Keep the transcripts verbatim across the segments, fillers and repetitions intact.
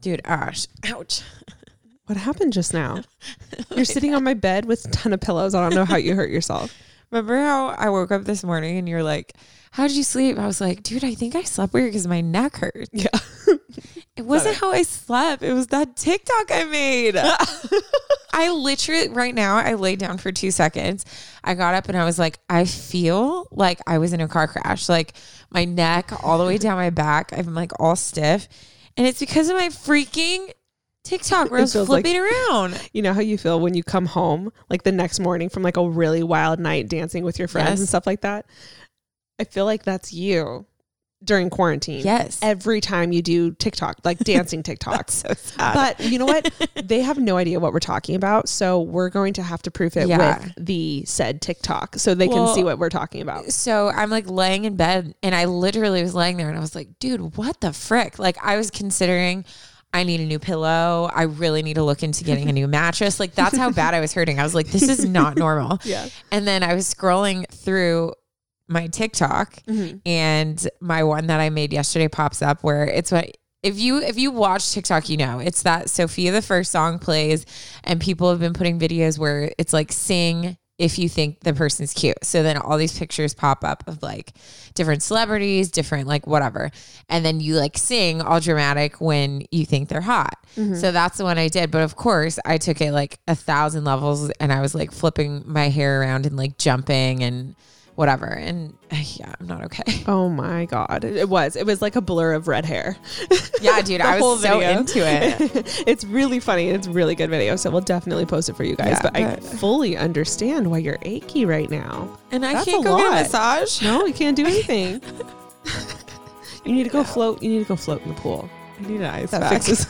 Dude, Ash. Ouch. What happened just now? You're sitting on my bed with a ton of pillows. I don't know how you hurt yourself. Remember how I woke up this morning and you're like, how'd you sleep? I was like, dude, I think I slept weird because my neck hurts. Yeah. It wasn't how I slept. It was that TikTok I made. I literally, right now, I laid down for two seconds. I got up and I was like, I feel like I was in a car crash. Like my neck all the way down my back. I'm like all stiff. And it's because of my freaking TikTok where I was flipping like, around. You know how you feel when you come home like the next morning from like a really wild night dancing with your friends yes. and stuff like that? I feel like that's you during quarantine. Yes. Every time you do TikTok, like dancing TikTok. So sad. But you know what? They have no idea what we're talking about. So we're going to have to proof it yeah. with the said TikTok so they well, can see what we're talking about. So I'm like laying in bed and I literally was laying there and I was like, dude, what the frick? Like I was considering I need a new pillow. I really need to look into getting a new mattress. Like that's how bad I was hurting. I was like, this is not normal. Yeah. And then I was scrolling through my TikTok mm-hmm. and my one that I made yesterday pops up where it's what if you if you watch TikTok, you know, it's that Sophia the First song plays and people have been putting videos where it's like sing if you think the person's cute. So then all these pictures pop up of like different celebrities, different like whatever. And then you like sing all dramatic when you think they're hot. Mm-hmm. So that's the one I did. But of course I took it like a thousand levels and I was like flipping my hair around and like jumping and whatever. And yeah, I'm not okay. Oh my God. It was, it was like a blur of red hair. Yeah, dude, I was so video. into it. It's really funny. It's a really good video. So we'll definitely post it for you guys, yeah, but, but I fully understand why you're achy right now. And I That's can't go lot. get a massage. No, you can't do anything. You need to go float. You need to go float in the pool. I need an ice that back. Fixes.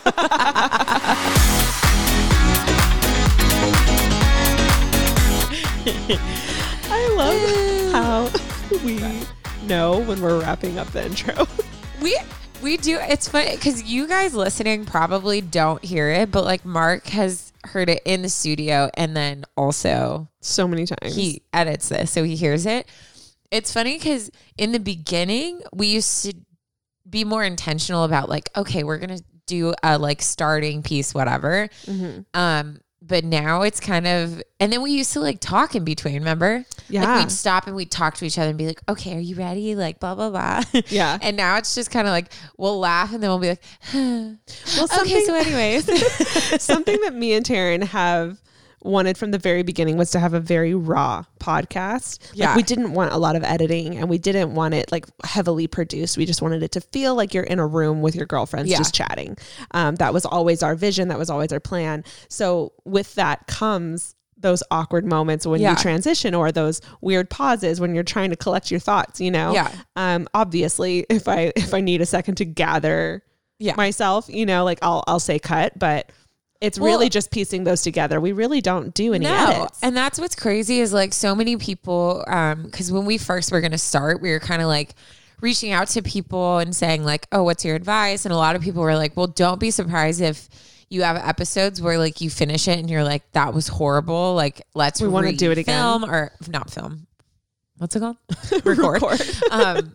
I love how we know when we're wrapping up the intro. We we do. It's funny because you guys listening probably don't hear it, but like Mark has heard it in the studio and then also so many times he edits this, so he hears it. It's funny because in the beginning we used to be more intentional about like, okay, we're gonna do a like starting piece, whatever. Mm-hmm. Um. But now it's kind of, and then we used to like talk in between, remember? Yeah. Like we'd stop and we'd talk to each other and be like, okay, are you ready? Like blah, blah, blah. Yeah. And now it's just kind of like, we'll laugh and then we'll be like, huh. Well, okay, so anyways. Something that me and Taryn have wanted from the very beginning was to have a very raw podcast. Yeah. Like we didn't want a lot of editing and we didn't want it like heavily produced. We just wanted it to feel like you're in a room with your girlfriends yeah. just chatting. Um, that was always our vision. That was always our plan. So with that comes those awkward moments when yeah. you transition or those weird pauses when you're trying to collect your thoughts, you know? Yeah. Um, obviously if I, if I need a second to gather yeah. myself, you know, like I'll, I'll say cut, but it's well, really just piecing those together. We really don't do any no. edits. And that's what's crazy is like so many people, um, because when we first were going to start, we were kind of like reaching out to people and saying like, oh, what's your advice? And a lot of people were like, well, don't be surprised if you have episodes where like you finish it and you're like, that was horrible. Like, let's we want to do it again. Film or not film. What's it called? Record. Record. um,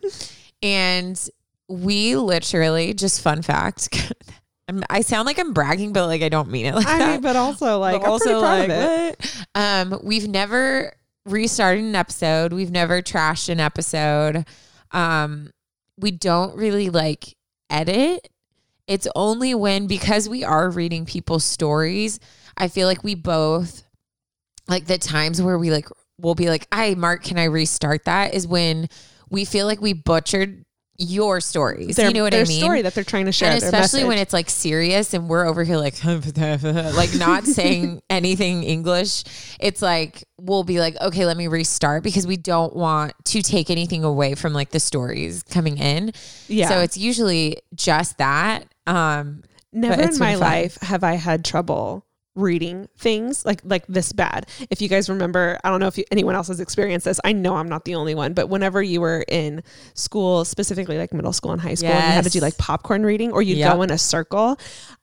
and we literally, just fun fact, I'm, I sound like I'm bragging, but like I don't mean it like I that. Mean, but also like but I'm also pretty proud like of it. What? Um, we've never restarted an episode. We've never trashed an episode. Um, we don't really like edit. It's only when, because we are reading people's stories, I feel like we both like the times where we like we'll be like, "Hey, Mark, can I restart that?" is when we feel like we butchered your stories. Their, you know what I mean? Their story that they're trying to share. And especially when it's like serious and we're over here like, like not saying anything English. It's like, we'll be like, okay, let me restart because we don't want to take anything away from like the stories coming in. Yeah. So it's usually just that. Um, Never in my life have I had trouble reading things like like this bad. If you guys remember, I don't know if you, anyone else has experienced this. I know I'm not the only one, but whenever you were in school, specifically like middle school and high school, yes. and you had to do like popcorn reading or you'd yep. go in a circle,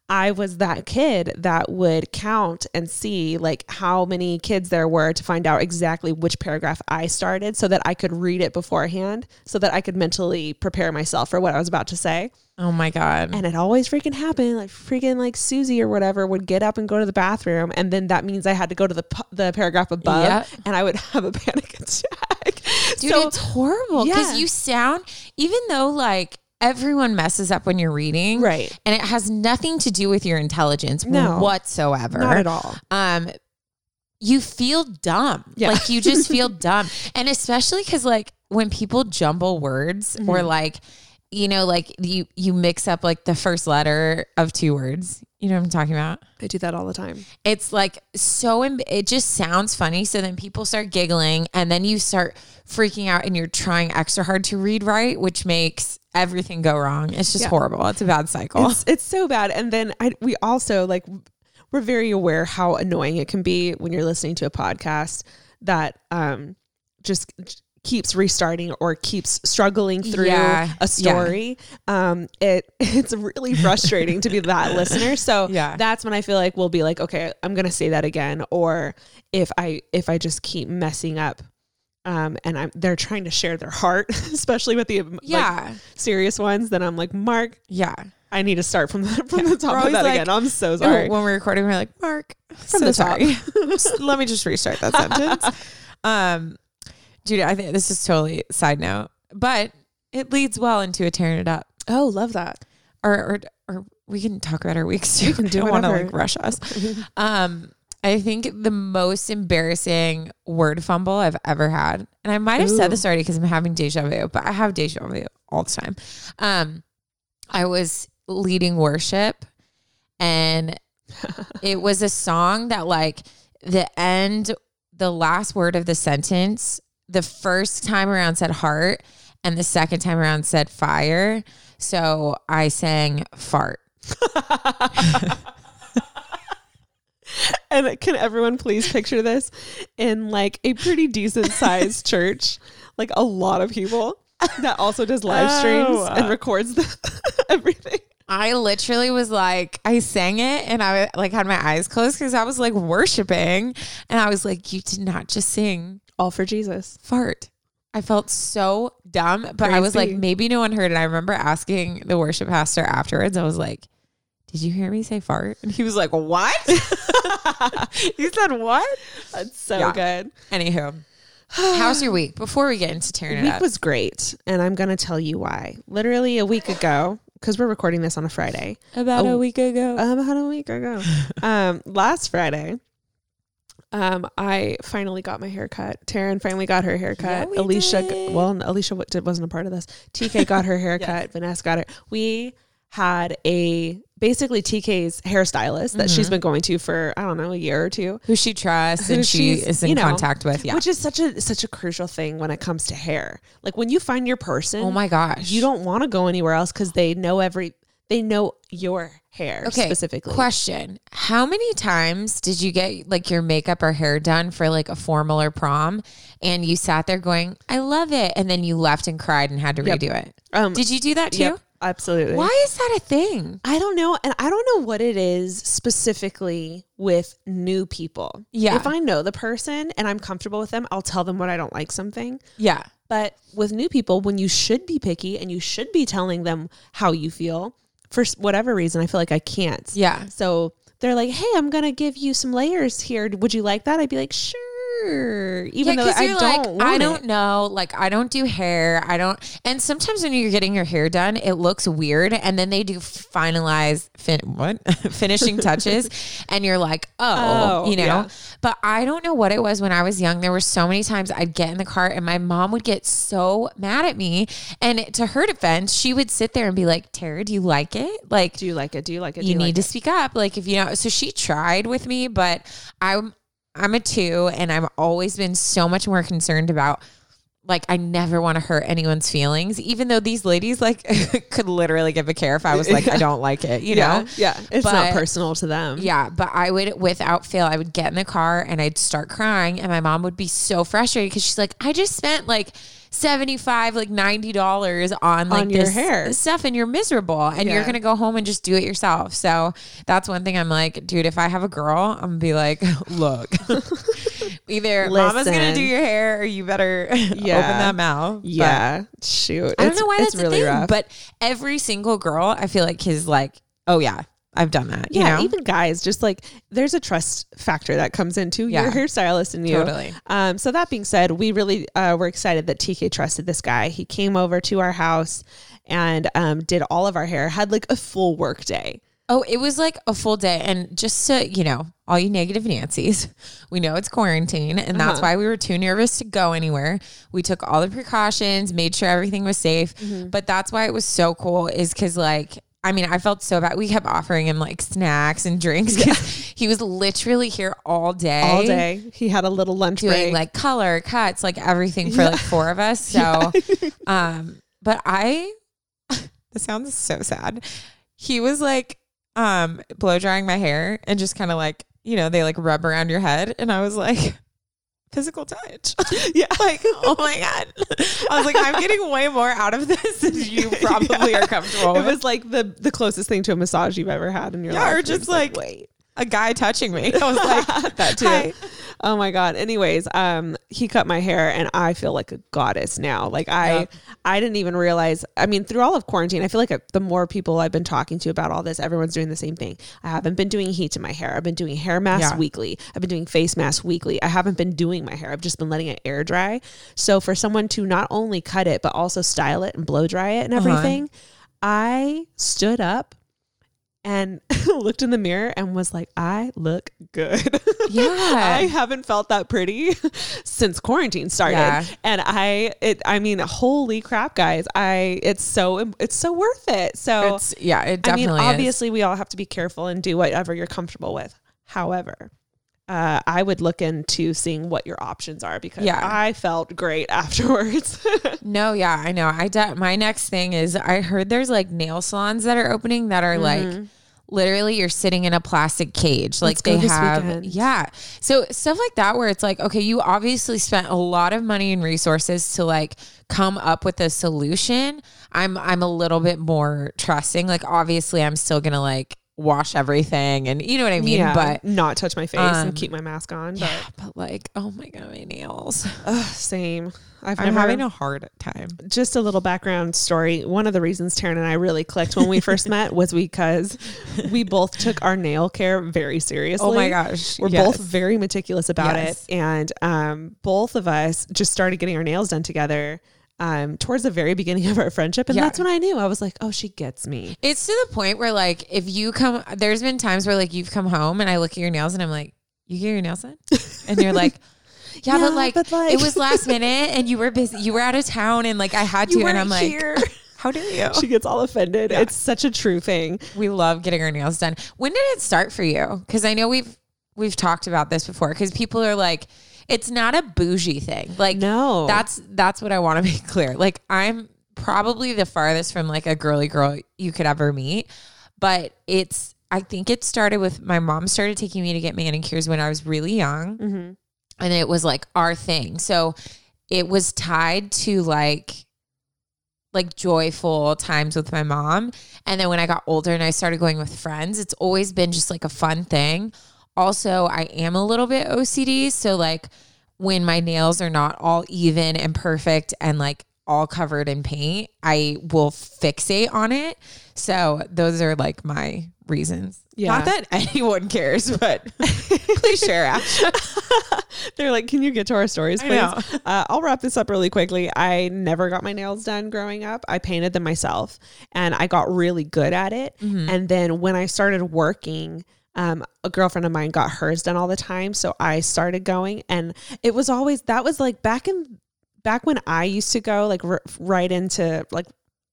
I was that kid that would count and see like how many kids there were to find out exactly which paragraph I started so that I could read it beforehand so that I could mentally prepare myself for what I was about to say. Oh my God. And it always freaking happened. Like freaking like Susie or whatever would get up and go to the bathroom. And then that means I had to go to the the paragraph above yep. and I would have a panic attack. Dude, so, it's horrible because yeah. you sound, even though like everyone messes up when you're reading. Right. And it has nothing to do with your intelligence no, whatsoever. Not at all. Um, you feel dumb. Yeah. Like you just feel dumb. And especially because like when people jumble words mm-hmm. or like, you know, like you, you mix up like the first letter of two words. You know what I'm talking about? I do that all the time. It's like so, im- it just sounds funny. So then people start giggling and then you start freaking out and you're trying extra hard to read right, which makes everything go wrong. It's just yeah. horrible. It's a bad cycle. It's, it's so bad. And then I, we also like, we're very aware how annoying it can be when you're listening to a podcast that um, just keeps restarting or keeps struggling through yeah. a story. Yeah. Um, it it's really frustrating to be that listener. So yeah. that's when I feel like we'll be like, okay, I'm going to say that again. Or if I, if I just keep messing up um, and I'm, they're trying to share their heart, especially with the yeah. like, serious ones, then I'm like, Mark, yeah, I need to start from the, from yeah. the top of that like, again. I'm so sorry. When we're recording, we're like, Mark, from so the top. Sorry. Let me just restart that sentence. Um, Judy, I think this is totally side note, but it leads well into a tearing it up. Oh, love that. Or, or, or we can talk about our weeks too. We can do I don't want to like rush us. um, I think the most embarrassing word fumble I've ever had, and I might have Ooh. said this already because I'm having deja vu, but I have deja vu all the time. Um, I was leading worship and it was a song that like the end, the last word of the sentence, the first time around said heart and the second time around said fire. So I sang fart. And can everyone please picture this in like a pretty decent sized church, like a lot of people that also does live streams oh. and records the, everything. I literally was like, I sang it and I like had my eyes closed because I was like worshiping and I was like, you did not just sing all for Jesus. Fart. I felt so dumb, but Crazy. I was like, maybe no one heard it. I remember asking the worship pastor afterwards. I was like, did you hear me say fart? And he was like, what? You said what? That's so yeah. good. Anywho, how's your week? Before we get into tearing it week up. Was great. And I'm going to tell you why. Literally a week ago, because we're recording this on a Friday. About a, a week ago. About a week ago. um, last Friday, um, I finally got my hair cut. Taryn finally got her hair cut. Yeah, Alicia, did. well, Alicia wasn't a part of this. T K got her hair cut. Yes. Vanessa got it. We had a basically T K's hairstylist that mm-hmm. she's been going to for, I don't know, a year or two. Who she trusts and she is in you know, contact with. Yeah. Which is such a such a crucial thing when it comes to hair. Like when you find your person. Oh my gosh. You don't want to go anywhere else because they know every, they know your hair okay, specifically. Question. How many times did you get like your makeup or hair done for like a formal or prom and you sat there going, I love it. And then you left and cried and had to yep. redo it? Um, did you do that too? Yep. Absolutely. Why is that a thing? I don't know. And I don't know what it is specifically with new people. Yeah. If I know the person and I'm comfortable with them, I'll tell them when I don't like something. Yeah. But with new people, when you should be picky and you should be telling them how you feel, for whatever reason, I feel like I can't. Yeah. So they're like, hey, I'm going to give you some layers here. Would you like that? I'd be like, sure. Even yeah, though I don't like, want I don't it. know. Like, I don't do hair. I don't. And sometimes when you're getting your hair done, it looks weird. And then they do finalize, fin- what? finishing touches. And you're like, oh, oh you know. Yeah. But I don't know what it was when I was young. There were so many times I'd get in the car and my mom would get so mad at me. And to her defense, she would sit there and be like, Tara, do you like it? Like, do you like it? Do you like it? Do you, you need like to it? speak up. Like, if you know, so she tried with me, but I'm, I'm a two and I've always been so much more concerned about like, I never want to hurt anyone's feelings, even though these ladies like could literally give a care if I was like, I don't like it, you yeah, know? Yeah. It's but, not personal to them. Yeah. But I would, without fail, I would get in the car and I'd start crying and my mom would be so frustrated because she's like, I just spent like seventy-five, like ninety dollars on like on your this hair stuff, and you're miserable, and yeah. you're going to go home and just do it yourself. So that's one thing I'm like, dude, if I have a girl, I'm going to be like, look, either Listen. Mama's going to do your hair or you better yeah. open that mouth. Yeah. But shoot. I don't know why that's really a thing, rough. But every single girl, I feel like is like, oh yeah, I've done that. Yeah, you know? Even guys, just like there's a trust factor that comes into yeah. your hairstylist and you. Totally. Um, so that being said, we really uh, were excited that T K trusted this guy. He came over to our house and um, did all of our hair, had like a full work day. Oh, it was like a full day. And just to, you know, all you negative Nancy's, we know it's quarantine and that's uh-huh. why we were too nervous to go anywhere. We took all the precautions, made sure everything was safe. Mm-hmm. But that's why it was so cool is because like, I mean, I felt so bad. We kept offering him like snacks and drinks because yeah. he was literally here all day. All day. He had a little lunch doing break. like color, cuts, like everything for yeah. like four of us. So, yeah. um, but I, this sounds so sad. He was like, um, blow drying my hair and just kind of like, you know, they like rub around your head. And I was like, physical touch. Yeah. Like, oh my God. I was like, I'm getting way more out of this than you probably yeah. are comfortable with. It was like the, the closest thing to a massage you've ever had in your yeah, life. Or just, just like, like, wait, a guy touching me. I was like, that too. Hi. Oh my God. Anyways, um, he cut my hair and I feel like a goddess now. Like I, yep. I didn't even realize, I mean, through all of quarantine, I feel like the more people I've been talking to about all this, everyone's doing the same thing. I haven't been doing heat to my hair. I've been doing hair masks yeah. weekly. I've been doing face masks weekly. I haven't been doing my hair. I've just been letting it air dry. So for someone to not only cut it, but also style it and blow dry it and everything, uh-huh. I stood up and looked in the mirror and was like, I look good. Yeah. I haven't felt that pretty since quarantine started. Yeah. And I, it, I mean, holy crap, guys. I, it's so, it's so worth it. So it's, yeah, it definitely I mean, obviously is. We all have to be careful and do whatever you're comfortable with. However, uh, I would look into seeing what your options are because yeah. I felt great afterwards. No, yeah, I know. I de- my next thing is I heard there's like nail salons that are opening that are mm-hmm. like literally you're sitting in a plastic cage. Like Let's they have, weekend. yeah. So stuff like that where it's like, okay, you obviously spent a lot of money and resources to like come up with a solution. I'm, I'm a little bit more trusting. Like obviously I'm still going to like wash everything and you know what I mean, yeah, but not touch my face um, and keep my mask on. But, yeah, but like, oh my God, my nails. Ugh, same. I've I'm never, having a hard time. Just a little background story. One of the reasons Taryn and I really clicked when we first met was because we both took our nail care very seriously. Oh my gosh. We're yes. both very meticulous about yes. it. And um, both of us just started getting our nails done together um, towards the very beginning of our friendship. And yeah. that's when I knew. I was like, oh, she gets me. It's to the point where like, if you come, there's been times where like you've come home and I look at your nails and I'm like, you get your nails done? And you're like, yeah, yeah but, like, but like it was last minute and you were busy. You were out of town and like I had to. And I'm like, here. How dare you? She gets all offended. Yeah. It's such a true thing. We love getting our nails done. When did it start for you? Because I know we've we've talked about this before. Because people are like, it's not a bougie thing. Like, no, that's that's what I want to make clear. Like, I'm probably the farthest from like a girly girl you could ever meet. But it's, I think it started with my mom started taking me to get manicures when I was really young. Mm-hmm. And it was like our thing. So it was tied to like, like joyful times with my mom. And then when I got older and I started going with friends, it's always been just like a fun thing. Also, I am a little bit O C D. So like when my nails are not all even and perfect and like all covered in paint, I will fixate on it. So those are like my reasons. Yeah. Not that anyone cares, but please share, Ash. They're like, can you get to our stories, please? Uh, I'll wrap this up really quickly. I never got my nails done growing up. I painted them myself and I got really good at it. Mm-hmm. And then when I started working, um, a girlfriend of mine got hers done all the time. So I started going and it was always, that was like back in, back when I used to go like r- right into like,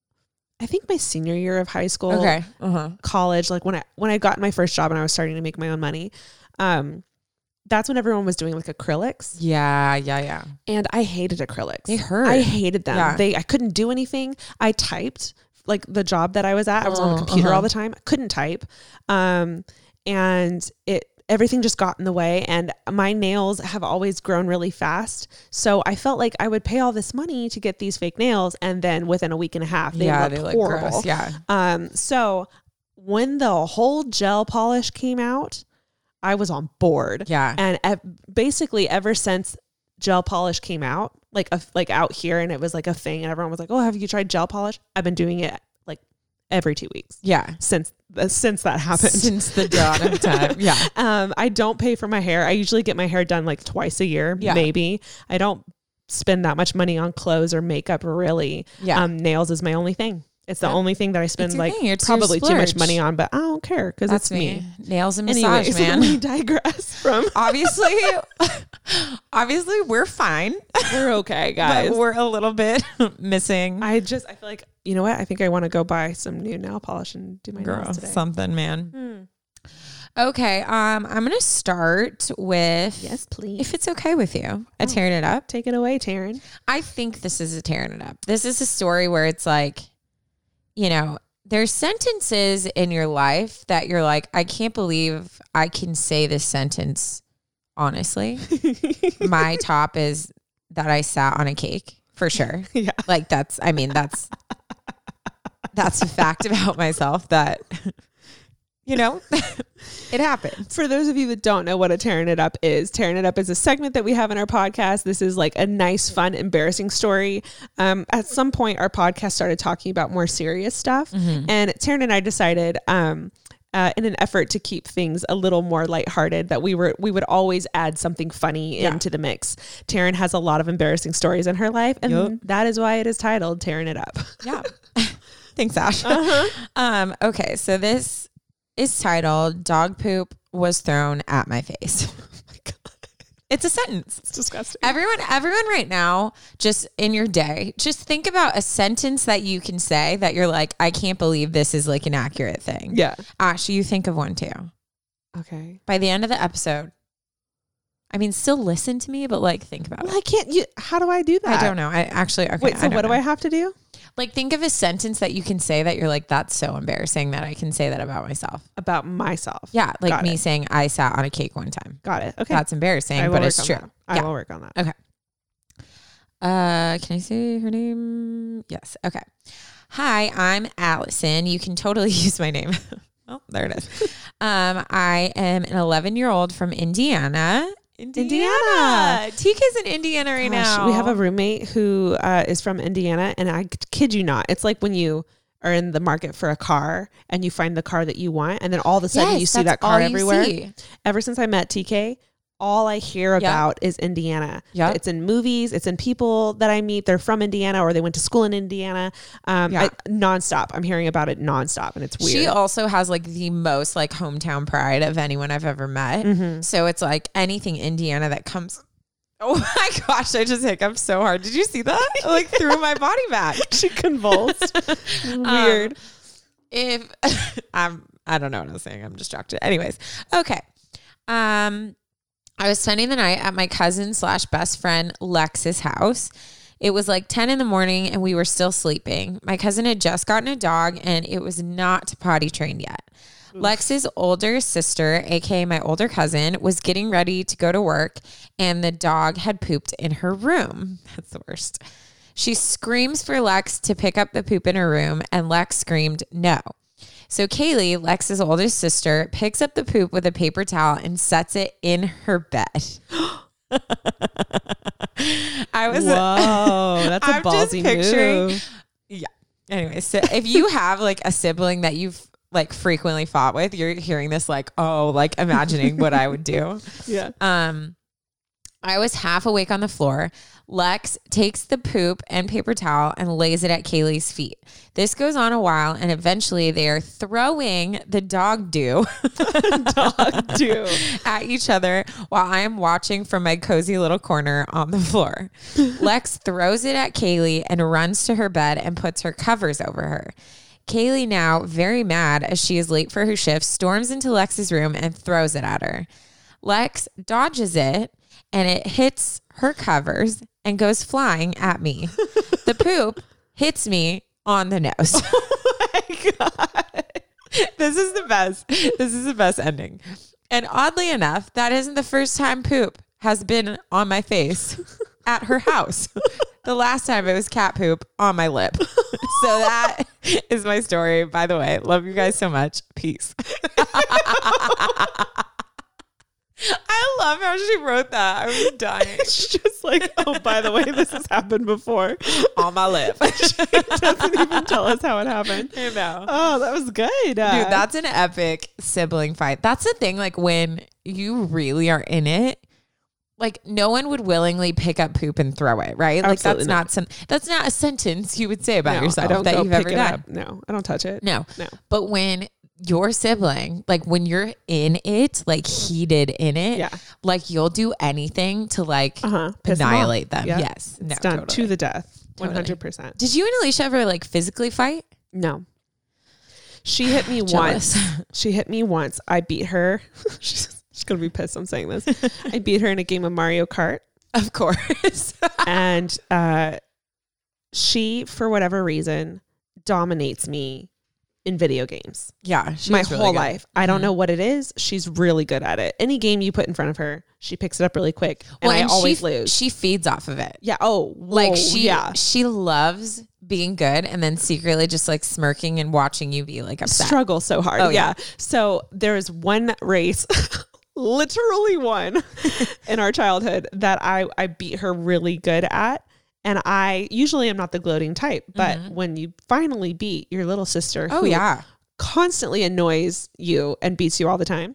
I think my senior year of high school, okay. uh-huh. college, like when I, when I got my first job and I was starting to make my own money, um, that's when everyone was doing like acrylics. Yeah, yeah, yeah. And I hated acrylics. They hurt. I hated them. Yeah. They, I couldn't do anything. I typed like the job that I was at. I was oh, on the computer uh-huh. all the time. I couldn't type. Um, and it, everything just got in the way, and my nails have always grown really fast. So I felt like I would pay all this money to get these fake nails, and then within a week and a half, they yeah, look they look horrible. gross. Yeah. Um. So when the whole gel polish came out, I was on board. Yeah. And ev- basically ever since gel polish came out, like a, like out here, and it was like a thing, and everyone was like, "Oh, have you tried gel polish?" I've been doing it like every two weeks. Yeah. Since since that happened. Since the dawn of time. Yeah. Um, I don't pay for my hair. I usually get my hair done like twice a year, yeah. maybe. I don't spend that much money on clothes or makeup, really. Yeah. Um, nails is my only thing. It's the yeah. only thing that I spend like it's probably too much money on, but I don't care because it's me. me. Nails and massage, Anyways, man. We digress from obviously, obviously we're fine. We're okay, guys. But we're a little bit missing. I just, I feel like, you know what? I think I want to go buy some new nail polish and do my Girl, nails today. Something, man. Hmm. Okay. Um, I'm going to start with, yes, please. if it's okay with you, a Oh. tearing it up. Take it away, Taryn. I think this is a tearing it up. This is a story where it's like, you know, there's sentences in your life that you're like, I can't believe I can say this sentence honestly. My top is that I sat on a cake, for sure. Yeah. Like that's, I mean, that's, that's a fact about myself that, you know, it happened. For those of you that don't know what a Tearing It Up is, Tearing It Up is a segment that we have in our podcast. This is like a nice, fun, embarrassing story. Um, at some point, our podcast started talking about more serious stuff. Mm-hmm. And Taryn and I decided, um, uh, in an effort to keep things a little more lighthearted, that we were we would always add something funny yeah. into the mix. Taryn has a lot of embarrassing stories in her life, and yep. that is why it is titled Tearing It Up. Yeah. Thanks, Ash. Uh-huh. um, okay, so this is titled Dog Poop Was Thrown at My Face. Oh my God. It's a sentence. It's disgusting. Everyone, everyone right now, just in your day, just think about a sentence that you can say that you're like, I can't believe this is like an accurate thing. Yeah. Ash, you think of one too. Okay. By the end of the episode, I mean, still listen to me, but like think about well, it. I can't, you, how do I do that? I don't know. I actually, okay. Wait, so what know. do I have to do? Like think of a sentence that you can say that you're like, that's so embarrassing that I can say that about myself. About myself. Yeah. Like Got me it. saying I sat on a cake one time. Got it. Okay. That's embarrassing, I will but work it's on true. That. I yeah. will work on that. Okay. Uh, can I say her name? Yes. Okay. Hi, I'm Allison. You can totally use my name. Oh, there it is. Um, I am an eleven year old from Indiana. Indiana. Indiana. T K's in Indiana right Gosh, now. We have a roommate who uh, is from Indiana, and I kid you not, it's like when you are in the market for a car and you find the car that you want, and then all of a sudden yes, you see that car everywhere. See. Ever since I met T K, all I hear about yep. is Indiana. Yeah, it's in movies. It's in people that I meet. They're from Indiana or they went to school in Indiana. Um, yeah. I, nonstop. I'm hearing about it nonstop, and it's weird. She also has like the most like hometown pride of anyone I've ever met. Mm-hmm. So it's like anything Indiana that comes. Oh my gosh! I just hiccuped so hard. Did you see that? Like threw my body back. She convulsed. Weird. Um, if I'm, I don't know what I was saying. I'm distracted. Anyways, okay. Um. I was spending the night at my cousin slash best friend Lex's house. It was like ten in the morning and we were still sleeping. My cousin had just gotten a dog and it was not potty trained yet. Oof. Lex's older sister, aka my older cousin, was getting ready to go to work and the dog had pooped in her room. That's the worst. She screams for Lex to pick up the poop in her room and Lex screamed no. So Kaylee, Lex's oldest sister, picks up the poop with a paper towel and sets it in her bed. I was Whoa, that's a I'm ballsy just move. Yeah. Anyway, so if you have like a sibling that you've like frequently fought with, you're hearing this like, oh, like imagining what I would do. Yeah. Um, I was half awake on the floor. Lex takes the poop and paper towel and lays it at Kaylee's feet. This goes on a while, and eventually they are throwing the dog doo, dog doo at each other while I am watching from my cozy little corner on the floor. Lex throws it at Kaylee and runs to her bed and puts her covers over her. Kaylee, now very mad as she is late for her shift, storms into Lex's room and throws it at her. Lex dodges it, and it hits her covers and goes flying at me. The poop hits me on the nose. Oh my God. This is the best. This is the best ending. And oddly enough, that isn't the first time poop has been on my face at her house. The last time it was cat poop on my lip. So that is my story. By the way, love you guys so much. Peace. I love how she wrote that. I was dying. It's just like, oh, by the way, this has happened before. On my lip. She doesn't even tell us how it happened. I know. Oh, that was good. Uh, Dude, that's an epic sibling fight. That's the thing. Like when you really are in it, like no one would willingly pick up poop and throw it, right? Like Absolutely that's not. not some, that's not a sentence you would say about no, yourself I don't that go you've pick ever it done. up. No, I don't touch it. No. No. But when your sibling, like when you're in it, like heated in it, Yeah. like you'll do anything to like Uh-huh. Piss them annihilate off. them. Yeah. Yes. It's No, done totally. to the death. Totally. one hundred percent. Did you and Alicia ever like physically fight? No. She hit me Jealous. once. She hit me once. I beat her. she's, she's going to be pissed I'm saying this. I beat her in a game of Mario Kart. Of course. And uh, she, for whatever reason, dominates me in video games. Yeah. She My was really whole good. life. I don't Mhm. know what it is. She's really good at it. Any game you put in front of her, she picks it up really quick. And Well, I and always she, lose. She feeds off of it. yeah. Oh, Like whoa, she, yeah. she loves being good and then secretly just like smirking and watching you be like upset. Struggle so hard. Oh, yeah. yeah. So there was one race, literally one in our childhood that I, I beat her really good at. And I usually am not the gloating type, but Mhm. when you finally beat your little sister, Oh who yeah. constantly annoys you and beats you all the time,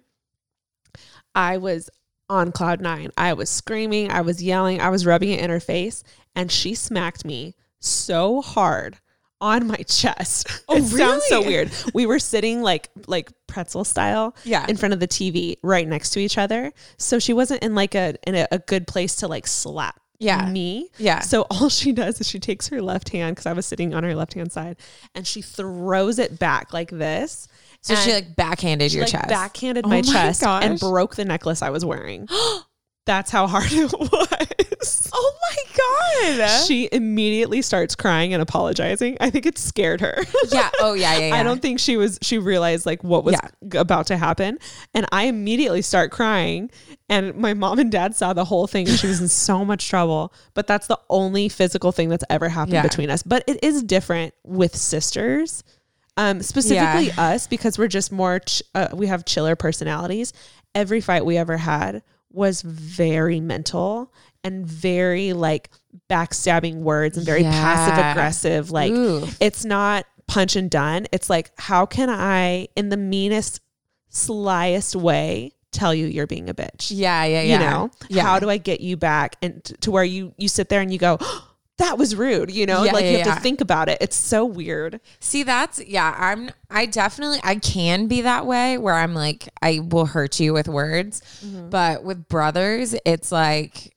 I was on cloud nine. I was screaming, I was yelling, I was rubbing it in her face, and she smacked me so hard on my chest. Oh, it sounds so really? weird. We were sitting like like pretzel style Yeah. in front of the T V right next to each other. So she wasn't in like a in a, a good place to like slap Yeah. me. Yeah. So all she does is she takes her left hand, because I was sitting on her left hand side, and she throws it back like this. So and she like backhanded she, your like, chest. backhanded Oh my my chest and gosh. broke the necklace I was wearing. That's how hard it was. Oh my God. She immediately starts crying and apologizing. I think it scared her. Yeah. Oh yeah, yeah, yeah. I don't think she was, she realized like what was Yeah. g- about to happen. And I immediately start crying, and my mom and dad saw the whole thing, and she was in so much trouble. But that's the only physical thing that's ever happened Yeah. between us. But it is different with sisters. Um, specifically Yeah. us, because we're just more, ch- uh, we have chiller personalities. Every fight we ever had was very mental and very like backstabbing words and very Yeah. passive aggressive. Like Ooh. it's not punch and done. It's like, how can I, in the meanest, slyest way, tell you you're being a bitch? Yeah, yeah, yeah. You know, Yeah. how do I get you back and t- to where you, you sit there and you go, oh, that was rude. You know, Yeah, like yeah, you have yeah. to think about it. It's so weird. See, that's yeah, I'm I definitely I can be that way where I'm like I will hurt you with words. Mm-hmm. But with brothers, it's like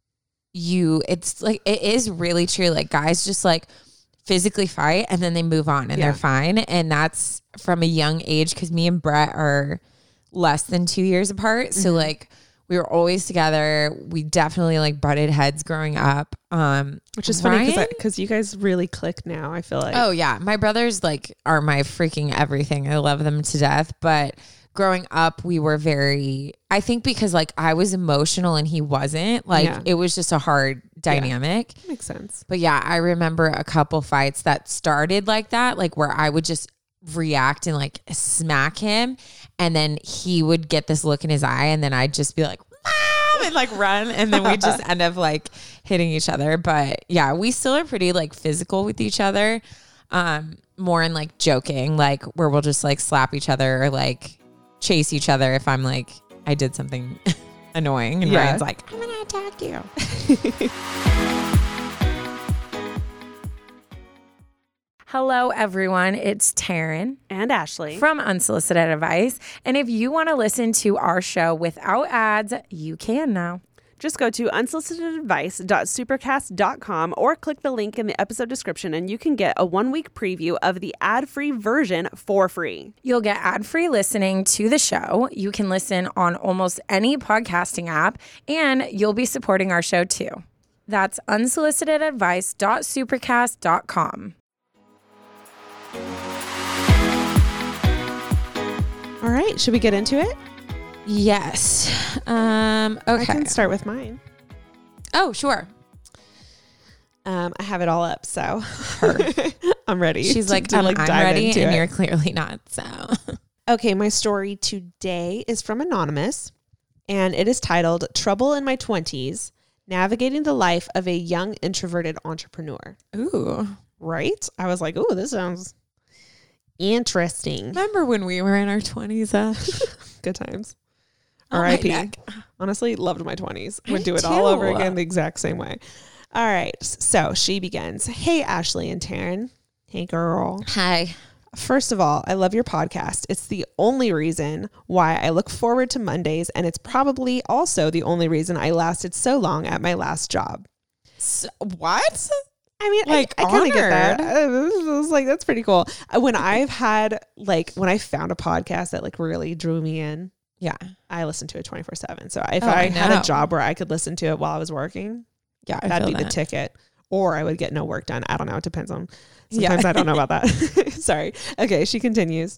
you it's like it is really true. Like guys just like physically fight and then they move on and Yeah. they're fine. And that's from a young age, because me and Brett are less than two years apart. So Mm-hmm. like we were always together. We definitely like butted heads growing up. Um Which is funny Ryan- because you guys really click now, I feel like. Oh yeah, my brothers like are my freaking everything. I love them to death. But growing up, we were very. I think because like I was emotional and he wasn't. Like Yeah. it was just a hard dynamic. Makes sense. But yeah, I remember a couple fights that started like that, like where I would just react and like smack him, and then he would get this look in his eye, and then I'd just be like, "Mom," and like run, and then we just end up like hitting each other. But yeah, we still are pretty like physical with each other, um, more in like joking, like where we'll just like slap each other or like chase each other if I'm like I did something annoying, and Yeah. Ryan's like, "I'm gonna attack you." Hello, everyone. It's Taryn And Ashley. from Unsolicited Advice. And if you want to listen to our show without ads, you can now. Just go to unsolicited advice dot supercast dot com or click the link in the episode description, and you can get a one-week preview of the ad-free version for free. You'll get ad-free listening to the show. You can listen on almost any podcasting app, and you'll be supporting our show too. That's unsolicited advice dot supercast dot com. All right, should we get into it? Yes. Um, okay. I can start with mine. Oh, sure. Um, I have it all up, so I'm ready. She's to, like, to, um, like I'm dive ready, into and it. you're clearly not. So, okay, my story today is from Anonymous, and it is titled "Trouble in My twenties: Navigating the Life of a Young Introverted Entrepreneur." ooh, Right? I was like, "Ooh, this sounds interesting." remember when we were in our twenties? Uh? Good times. Oh, R I P. my neck. Honestly, loved my twenties. I Would do did it all over too. again the exact same way. All right. So she begins. Hey, Ashley and Taryn. Hey, girl. Hi. First of all, I love your podcast. It's the only reason why I look forward to Mondays, and it's probably also the only reason I lasted so long at my last job. So, what? I mean, Like, I, I kind of get that. honored. I was like, that's pretty cool. When I've had, like, when I found a podcast that, like, really drew me in, Yeah. I listened to it twenty-four seven. So if Oh, I I had know. a job where I could listen to it while I was working, Yeah. I that'd feel be that. the ticket. Or I would get no work done. I don't know. It depends on. Yeah. Sometimes I don't know about that. Sorry. Okay. She continues.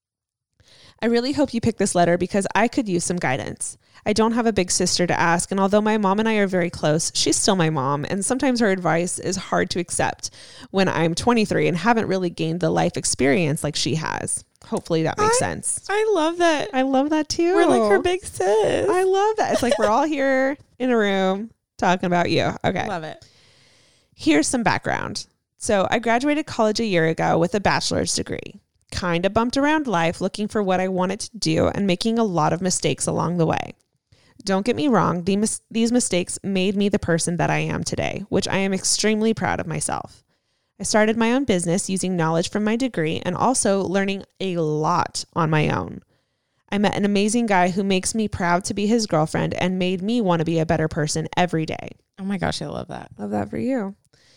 I really hope you pick this letter because I could use some guidance. I don't have a big sister to ask. And although my mom and I are very close, she's still my mom. And sometimes her advice is hard to accept when I'm twenty-three and haven't really gained the life experience like she has. Hopefully that makes I, sense. I love that. I love that too. We're like her big sis. I love that. It's like we're all here in a room talking about you. Okay. love it. Here's some background. So I graduated college a year ago with a bachelor's degree. Kind of bumped around life looking for what I wanted to do and making a lot of mistakes along the way. Don't get me wrong, the mis- these mistakes made me the person that I am today, which I am extremely proud of myself. I started my own business using knowledge from my degree and also learning a lot on my own. I met an amazing guy who makes me proud to be his girlfriend and made me want to be a better person every day. Oh my gosh, I love that. Love that for you.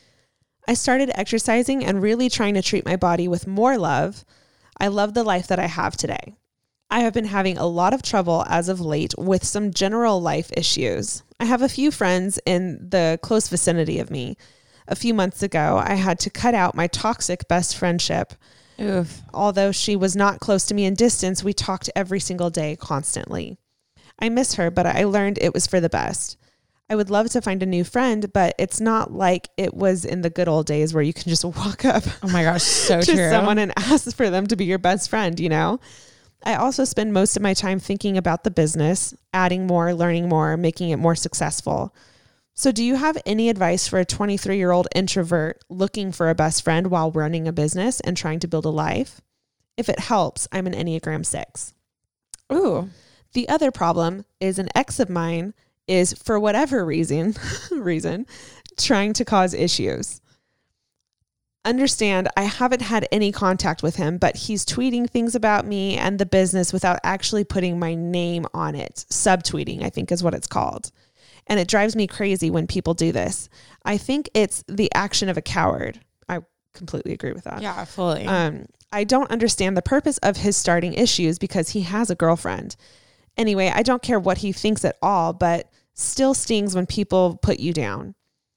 I started exercising and really trying to treat my body with more love. I love the life that I have today. I have been having a lot of trouble as of late with some general life issues. I have a few friends in the close vicinity of me. A few months ago, I had to cut out my toxic best friendship. Oof. Although she was not close to me in distance, we talked every single day constantly. I miss her, but I learned it was for the best. I would love to find a new friend, but it's not like it was in the good old days where you can just walk up Oh my gosh, so to true. someone and ask for them to be your best friend, you know? I also spend most of my time thinking about the business, adding more, learning more, making it more successful. So do you have any advice for a twenty-three-year-old introvert looking for a best friend while running a business and trying to build a life? If it helps, I'm an Enneagram six. Ooh. The other problem is an ex of mine is, for whatever reason, reason, trying to cause issues. Understand, I haven't had any contact with him, but he's tweeting things about me and the business without actually putting my name on it. Subtweeting, I think is what it's called. And it drives me crazy when people do this. I think it's the action of a coward. I completely agree with that. Yeah, fully. Um, I don't understand the purpose of his starting issues because he has a girlfriend. Anyway, I don't care what he thinks at all, but still stings when people put you down.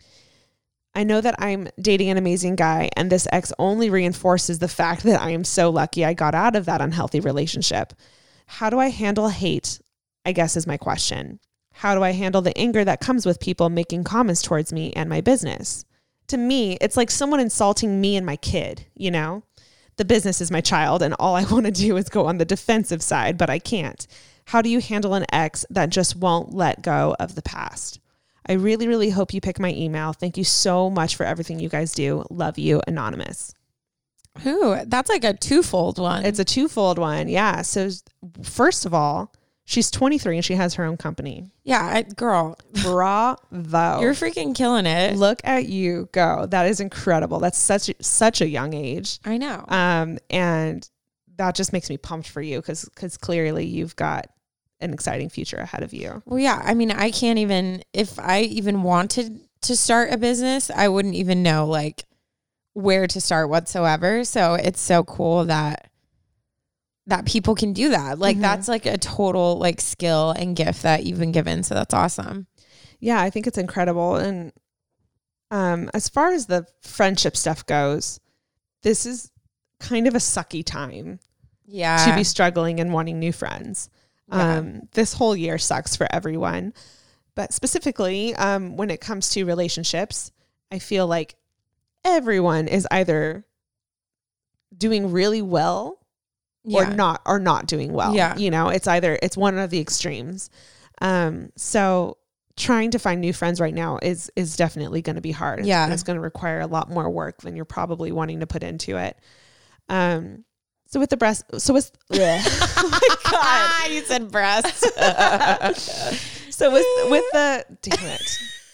I know that I'm dating an amazing guy, and this ex only reinforces the fact that I am so lucky I got out of that unhealthy relationship. How do I handle hate, I guess is my question. How do I handle the anger that comes with people making comments towards me and my business? To me, it's like someone insulting me and my kid, you know? The business is my child, and all I want to do is go on the defensive side, but I can't. How do you handle an ex that just won't let go of the past? I really, really hope you pick my email. Thank you so much for everything you guys do. Love you, Anonymous. Ooh, that's like a twofold one. It's a twofold one. Yeah. So first of all, she's twenty-three and she has her own company. yeah, I, girl, Bravo. you're freaking killing it. Look at you go. That is incredible. That's such, such a young age. I know. Um, and that just makes me pumped for you because, because clearly you've got an exciting future ahead of you. Well, yeah. I mean, I can't even, if I even wanted to start a business, I wouldn't even know like where to start whatsoever. So it's so cool that, that people can do that. Like, mm-hmm. that's like a total like skill and gift that you've been given. So that's awesome. Yeah. I think it's incredible. And, um, as far as the friendship stuff goes, this is kind of a sucky time Yeah. to be struggling and wanting new friends. Yeah. Um, this whole year sucks for everyone, but specifically, um, when it comes to relationships, I feel like everyone is either doing really well yeah. or not, or not doing well. Yeah. You know, it's either, it's one of the extremes. Um, so trying to find new friends right now is, is definitely going to be hard. Yeah. And it's going to require a lot more work than you're probably wanting to put into it. Um, so with the breast, so with, oh my God, you said breast. So with, with the, damn it,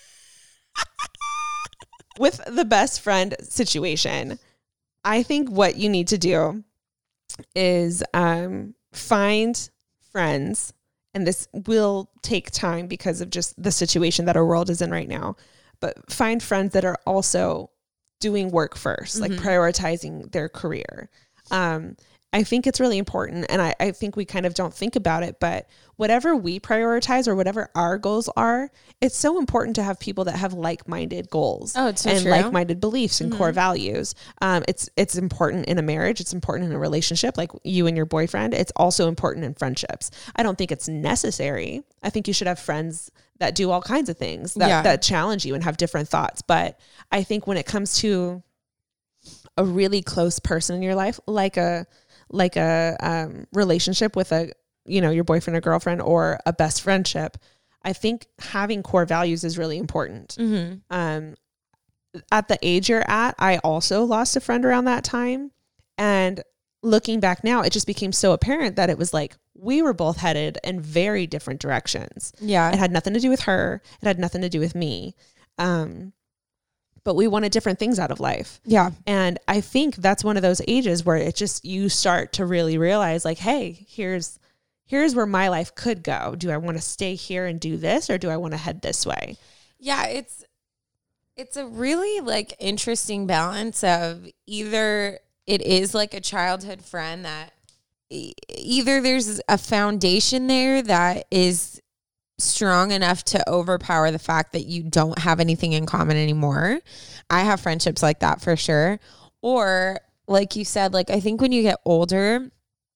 with the best friend situation, I think what you need to do is, um, find friends. And this will take time because of just the situation that our world is in right now. But find friends that are also doing work first, mm-hmm. like prioritizing their career. Um, I think it's really important. And I, I think we kind of don't think about it, but whatever we prioritize or whatever our goals are, it's so important to have people that have like-minded goals oh, it's so and true. like-minded beliefs and mm-hmm. core values. Um, it's, it's important in a marriage. It's important in a relationship, like you and your boyfriend. It's also important in friendships. I don't think it's necessary. I think you should have friends that do all kinds of things that, yeah. that challenge you and have different thoughts. But I think when it comes to a really close person in your life, like a, like a um, relationship with a, you know, your boyfriend or girlfriend or a best friendship, I think having core values is really important. Mm-hmm. Um, at the age you're at, I also lost a friend around that time. And looking back now, it just became so apparent that it was like, we were both headed in very different directions. Yeah. It had nothing to do with her. It had nothing to do with me. Um, but we wanted different things out of life. Yeah. And I think that's one of those ages where it just, you start to really realize like, hey, here's, here's where my life could go. Do I want to stay here and do this, or do I want to head this way? Yeah. It's, it's a really like interesting balance of either it is like a childhood friend that either there's a foundation there that is strong enough to overpower the fact that you don't have anything in common anymore. I have friendships like that for sure. Or like you said, like, I think when you get older,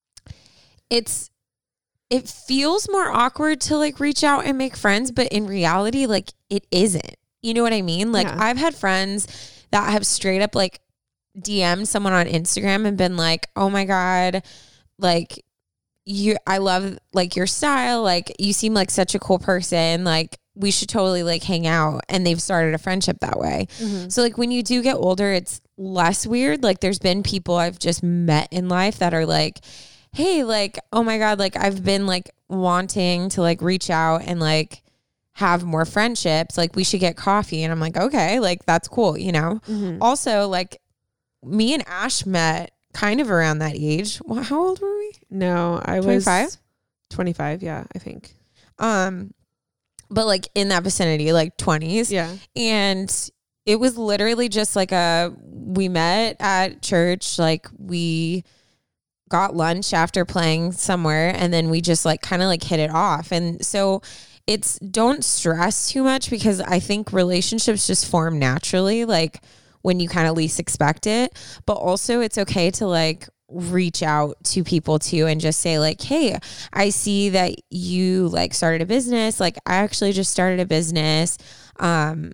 it's, it feels more awkward to like reach out and make friends, but in reality, like it isn't, you know what I mean? Like yeah. I've had friends that have straight up like D M'd someone on Instagram and been like, oh my God, like, you, I love like your style. Like you seem like such a cool person. Like we should totally like hang out. And they've started a friendship that way. Mm-hmm. So like when you do get older, it's less weird. Like there's been people I've just met in life that are like, hey, like, oh my God, like I've been like wanting to like reach out and like have more friendships. Like we should get coffee. And I'm like, okay, like that's cool. You know, mm-hmm. Also like me and Ash met kind of around that age. Well, how old were we? No, I twenty-five? was twenty-five. Yeah, I think. Um, but like in that vicinity, like twenties. Yeah. And it was literally just like a, we met at church. Like we got lunch after playing somewhere, and then we just like kind of like hit it off. And so it's, don't stress too much, because I think relationships just form naturally. Like when you kind of least expect it, but also it's okay to like reach out to people too and just say like, hey, I see that you like started a business. Like I actually just started a business. Um,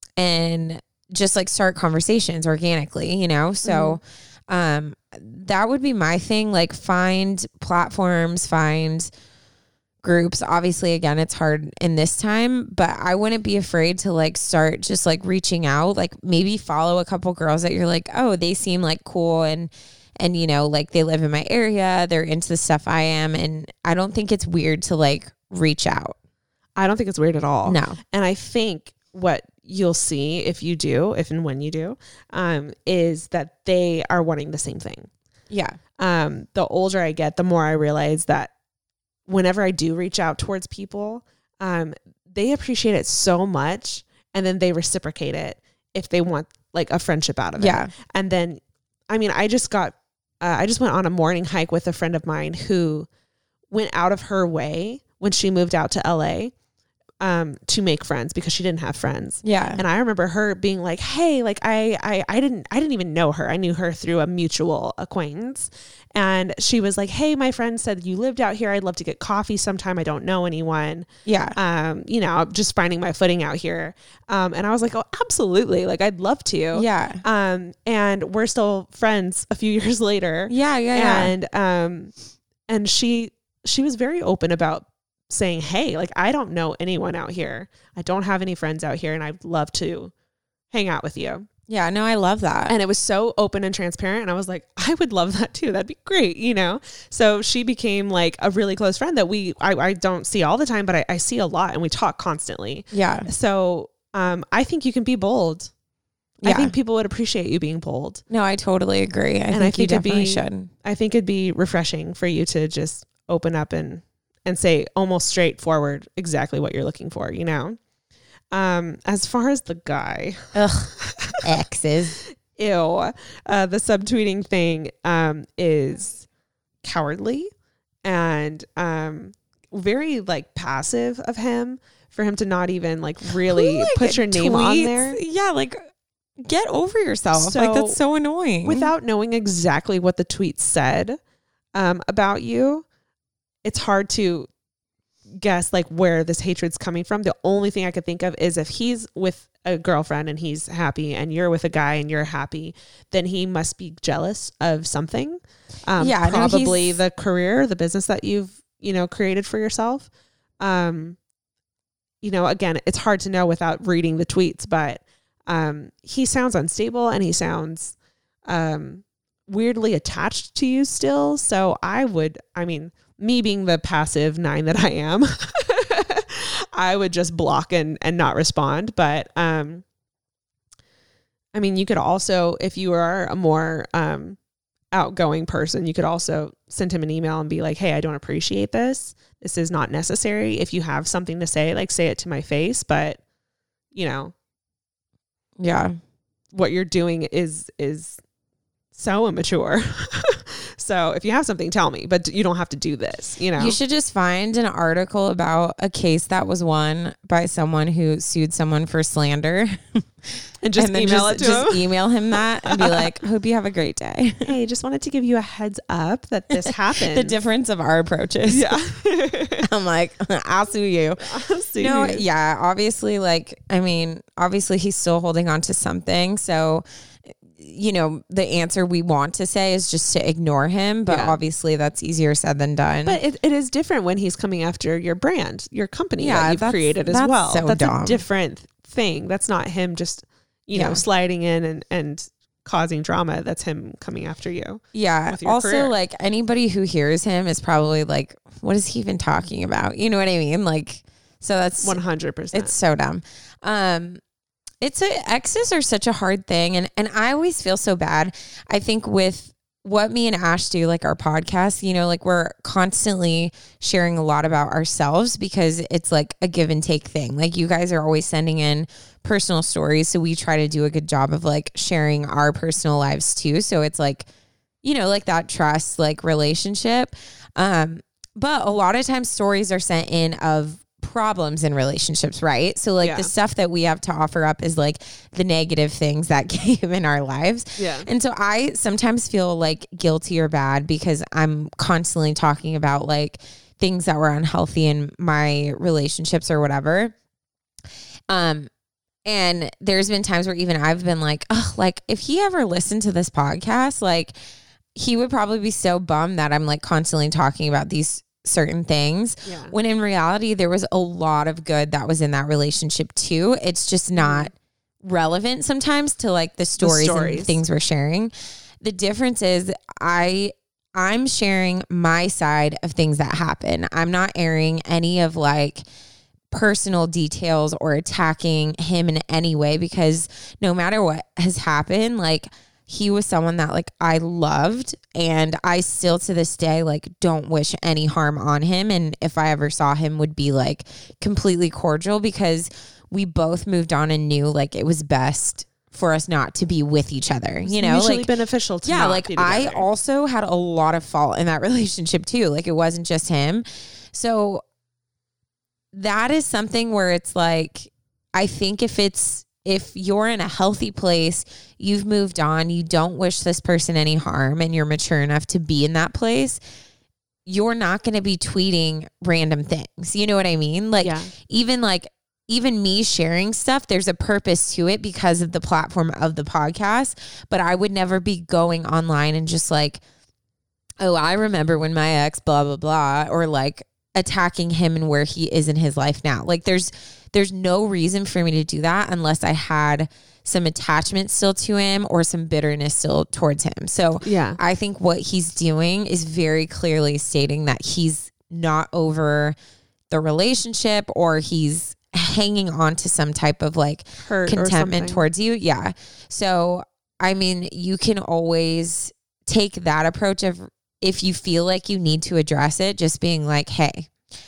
and just like start conversations organically, you know? So, mm-hmm. um, that would be my thing. Like find platforms, find groups. Obviously, again, it's hard in this time, but I wouldn't be afraid to like start just like reaching out, like maybe follow a couple girls that you're like, oh, they seem like cool. And, and, you know, like they live in my area, they're into the stuff I am. And I don't think it's weird to like reach out. I don't think it's weird at all. No. And I think what you'll see if you do, if and when you do, um, is that they are wanting the same thing. Yeah. Um, the older I get, the more I realize that whenever I do reach out towards people, um, they appreciate it so much, and then they reciprocate it if they want like a friendship out of it. Yeah. And then, I mean, I just got, uh, I just went on a morning hike with a friend of mine who went out of her way when she moved out to L A um, to make friends because she didn't have friends. Yeah. And I remember her being like, hey, like I, I, I didn't, I didn't even know her. I knew her through a mutual acquaintance. And she was like, hey, my friend said you lived out here. I'd love to get coffee sometime. I don't know anyone. Yeah. Um, you know, just finding my footing out here. Um, and I was like, oh, absolutely. Like, I'd love to. Yeah. Um, and we're still friends a few years later. Yeah. Yeah. Yeah. And, um, and she, she was very open about saying, hey, like, I don't know anyone out here. I don't have any friends out here and I'd love to hang out with you. Yeah, no, I love that. And it was so open and transparent. And I was like, I would love that too. That'd be great, you know? So she became like a really close friend that we, I, I don't see all the time, but I, I see a lot and we talk constantly. Yeah. So um, I think you can be bold. Yeah. I think people would appreciate you being bold. No, I totally agree. I and think, I think you definitely be, should. I think it'd be refreshing for you to just open up and, and say almost straightforward exactly what you're looking for, you know? Um, as far as the guy, ugh, exes, ew, uh, the subtweeting thing, um, is cowardly and, um, very like passive of him for him to not even like really Who, like, put your name tweets? on there. Yeah. Like get over yourself. So, like that's so annoying without knowing exactly what the tweet said, um, about you. It's hard to guess like where this hatred's coming from. The only thing I could think of is if he's with a girlfriend and he's happy and you're with a guy and you're happy, then he must be jealous of something. Um, yeah, probably no, the career, the business that you've, you know, created for yourself. Um, you know, again, it's hard to know without reading the tweets, but um, he sounds unstable and he sounds um, weirdly attached to you still. So I would, I mean, me being the passive nine that I am, I would just block and, and not respond. But, um, I mean, you could also, if you are a more, um, outgoing person, you could also send him an email and be like, hey, I don't appreciate this. This is not necessary. If you have something to say, like say it to my face, but you know, yeah, what you're doing is, is so immature. So if you have something, tell me, but you don't have to do this, you know? You should just find an article about a case that was won by someone who sued someone for slander and just and email just, it to just him. email him that and be like, hope you have a great day. Hey, just wanted to give you a heads up that this happened. The difference of our approaches. Yeah. I'm like, I'll sue you. I'll sue no, you. Yeah. Obviously, like, I mean, obviously he's still holding on to something. So, you know, the answer we want to say is just to ignore him. But yeah. obviously that's easier said than done. But it, it is different when he's coming after your brand, your company yeah, that you've created as well. So that's dumb. a different thing. That's not him just, you yeah. know, sliding in and, and causing drama. That's him coming after you. Yeah. Also, career. like anybody who hears him is probably like, what is he even talking about? You know what I mean? Like, so that's one hundred percent. It's so dumb. Um, It's a exes are such a hard thing. And, and I always feel so bad. I think with what me and Ash do, like our podcast, you know, like we're constantly sharing a lot about ourselves because it's like a give and take thing. Like you guys are always sending in personal stories. So we try to do a good job of like sharing our personal lives too. So it's like, you know, like that trust, like relationship. Um, but a lot of times stories are sent in of problems in relationships, right? So like yeah. the stuff that we have to offer up is like the negative things that came in our lives. Yeah. And so I sometimes feel like guilty or bad because I'm constantly talking about like things that were unhealthy in my relationships or whatever. Um, and there's been times where even I've been like, oh, like if he ever listened to this podcast, like he would probably be so bummed that I'm like constantly talking about these certain things yeah. when in reality there was a lot of good that was in that relationship too. It's just not mm-hmm. relevant sometimes to like the stories, the stories and things we're sharing. The difference is I I'm sharing my side of things that happen. I'm not airing any of like personal details or attacking him in any way because no matter what has happened, like he was someone that like I loved and I still to this day like don't wish any harm on him. And if I ever saw him would be like completely cordial because we both moved on and knew like it was best for us not to be with each other, you know, mutually like beneficial to yeah, not like be I together. Also had a lot of fault in that relationship too. Like it wasn't just him. So that is something where it's like, I think if it's, if you're in a healthy place, you've moved on, you don't wish this person any harm, and you're mature enough to be in that place, you're not going to be tweeting random things. You know what I mean? Like, yeah. even like, even me sharing stuff, there's a purpose to it because of the platform of the podcast. But I would never be going online and just like, oh, I remember when my ex, blah, blah, blah, or like attacking him and where he is in his life now. Like there's, there's no reason for me to do that unless I had some attachment still to him or some bitterness still towards him. So yeah, I think what he's doing is very clearly stating that he's not over the relationship, or he's hanging on to some type of like hurt contentment towards you. Yeah. So, I mean, you can always take that approach of, if you feel like you need to address it, just being like, hey,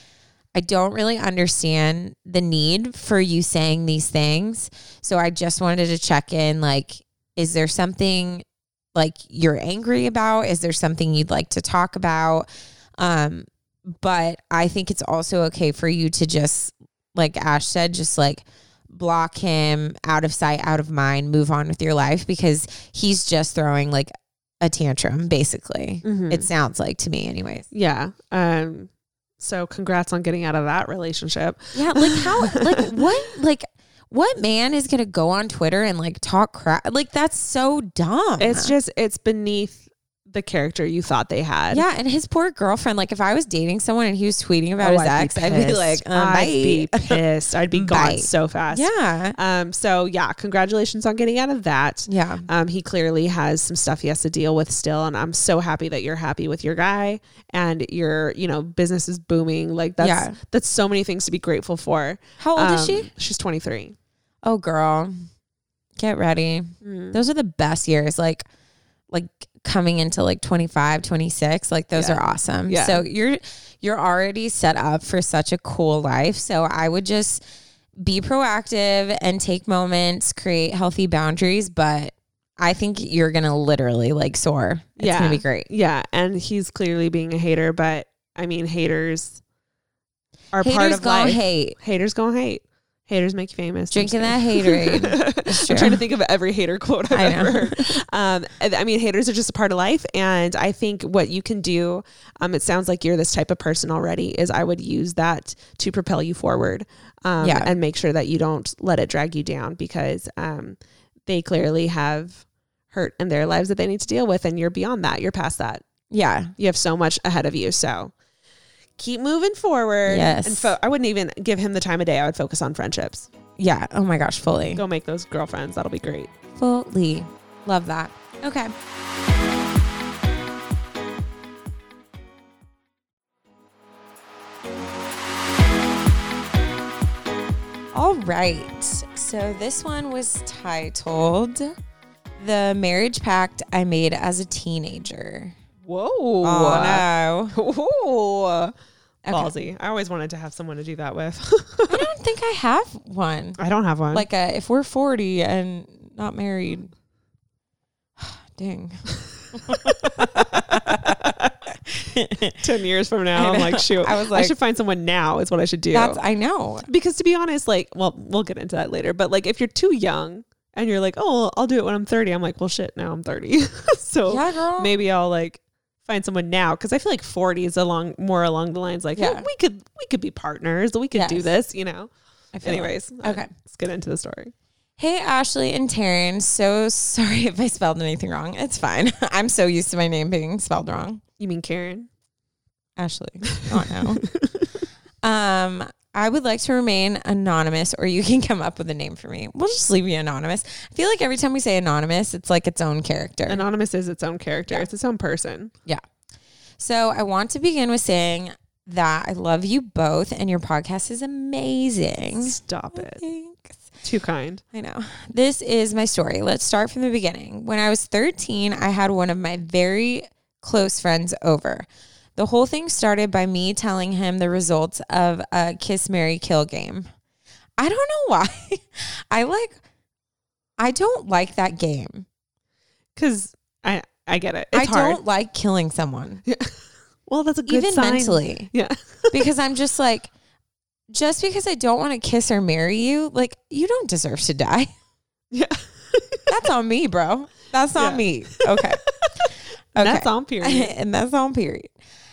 I don't really understand the need for you saying these things. So I just wanted to check in. Like, is there something like you're angry about? Is there something you'd like to talk about? Um, but I think it's also okay for you to just, like Ash said, just like block him, out of sight, out of mind, move on with your life, because he's just throwing like a tantrum, basically. Mm-hmm. It sounds like to me anyways. Yeah. Um, so congrats on getting out of that relationship. Yeah. Like how, like what, like what man is going to go on Twitter and like talk crap? Like that's so dumb. It's just, it's beneath the character you thought they had. Yeah. And his poor girlfriend, like if I was dating someone and he was tweeting about oh, his I'd ex, I'd be like, um, I'd be pissed. I'd be gone so fast. Yeah. Um. So yeah, congratulations on getting out of that. Yeah. Um. He clearly has some stuff he has to deal with still. And I'm so happy that you're happy with your guy and your, you know, business is booming. Like that's, yeah. that's so many things to be grateful for. How old um, is she? She's twenty-three. Oh girl, get ready. Mm. Those are the best years. Like, like, coming into like twenty-five, twenty-six, like those yeah. are awesome. Yeah. So you're, you're already set up for such a cool life. So I would just be proactive and take moments, create healthy boundaries. But I think you're going to literally like soar. It's yeah. going to be great. Yeah. And he's clearly being a hater, but I mean, haters are haters part of gonna life. Hate. Haters gonna hate. Haters make you famous. Drinking that haterade. I'm trying to think of every hater quote I've I ever heard. Um, I mean, haters are just a part of life. And I think what you can do, um, it sounds like you're this type of person already, is I would use that to propel you forward um, yeah. and make sure that you don't let it drag you down, because um, they clearly have hurt in their lives that they need to deal with. And you're beyond that. You're past that. Yeah. You have so much ahead of you. So keep moving forward. Yes. And fo- I wouldn't even give him the time of day. I would focus on friendships. Yeah. Oh my gosh. Fully. Go make those girlfriends. That'll be great. Fully. Love that. Okay. All right. So this one was titled The Marriage Pact I Made as a Teenager. Whoa. Oh, no. Ooh. Okay. Ballsy. I always wanted to have someone to do that with. I don't think I have one. I don't have one. Like a, if we're forty and not married. Dang. Ten years from now, I'm like, shoot. I was like, I should find someone now is what I should do. That's, I know. Because to be honest, like, well, we'll get into that later. But like, if you're too young and you're like, oh, I'll do it when I'm thirty. I'm like, well, shit, now I'm thirty. So yeah, girl. Maybe I'll like find someone now, because I feel like forty is along more along the lines like, yeah, hey, we could we could be partners. We could yes. do this, you know. I feel Anyways, like. Okay, uh, let's get into the story. Hey, Ashley and Taryn. So sorry if I spelled anything wrong. It's fine. I'm so used to my name being spelled wrong. You mean Karen? Ashley. Not now. um, I would like to remain anonymous, or you can come up with a name for me. We'll just leave you anonymous. I feel like every time we say anonymous, it's like its own character. Anonymous is its own character. Yeah. It's its own person. Yeah. So I want to begin with saying that I love you both and your podcast is amazing. Stop it. Thanks. Too kind. I know. This is my story. Let's start from the beginning. When I was thirteen, I had one of my very close friends over. The whole thing started by me telling him the results of a kiss, marry, kill game. I don't know why. I like, I don't like that game. Cause I, I get it. It's I hard. don't like killing someone. Yeah. Well, that's a good Even sign. mentally. Yeah. Because I'm just like, just because I don't want to kiss or marry you, like, you don't deserve to die. Yeah. That's on me, bro. That's on yeah. me. Okay. Okay. That's on period. And that's on period.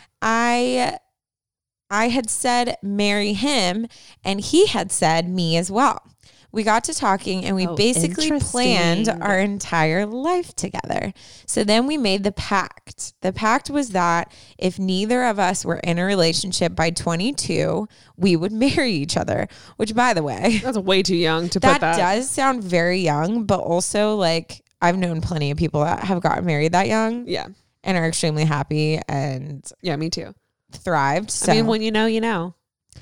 I I had said marry him, and he had said me as well. We got to talking, and we oh, basically planned our entire life together. So then we made the pact. The pact was that if neither of us were in a relationship by twenty-two, we would marry each other, which, by the way, that's way too young to that put that. That does sound very young, but also, like, I've known plenty of people that have gotten married that young. Yeah. And are extremely happy and yeah, me too. Thrived. So. I mean, when you know, you know.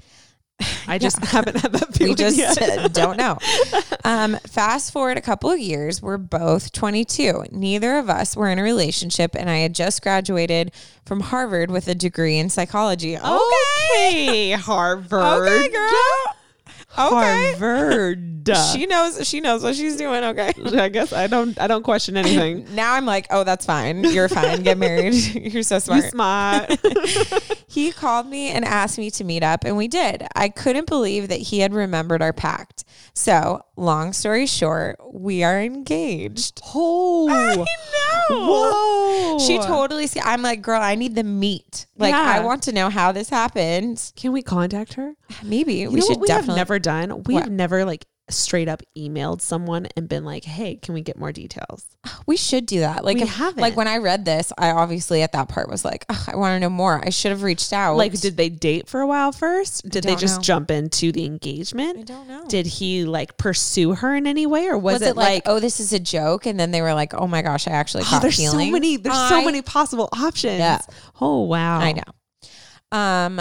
I just yeah. haven't had that feeling We just yet. don't know. Um, fast forward a couple of years, we're both twenty-two. Neither of us were in a relationship, and I had just graduated from Harvard with a degree in psychology. Okay, okay Harvard. Okay, girl. Okay. Harvard. She knows. She knows what she's doing. Okay. I guess I don't. I don't question anything. Now I'm like, oh, that's fine. You're fine. Get married. You're so smart. You're smart. He called me and asked me to meet up, and we did. I couldn't believe that he had remembered our pact. So, long story short, we are engaged. Oh, I know. Whoa. She totally. See, I'm like, girl, I need the meat. Like, yeah. I want to know how this happened. Can we contact her? Maybe you we know should what we definitely. Have never done. We've what? never like straight up emailed someone and been like, hey, can we get more details? We should do that. Like, we if, haven't. Like when I read this, I obviously at that part was like, oh, I want to know more. I should have reached out. Like, did they date for a while first? Did they just know. jump into the engagement? I don't know. Did he like pursue her in any way, or was, was it, it like, like, oh, this is a joke? And then they were like, oh my gosh, I actually oh, caught there's feelings. so many, there's I, so many possible options. Yeah. Oh, wow. I know. Um,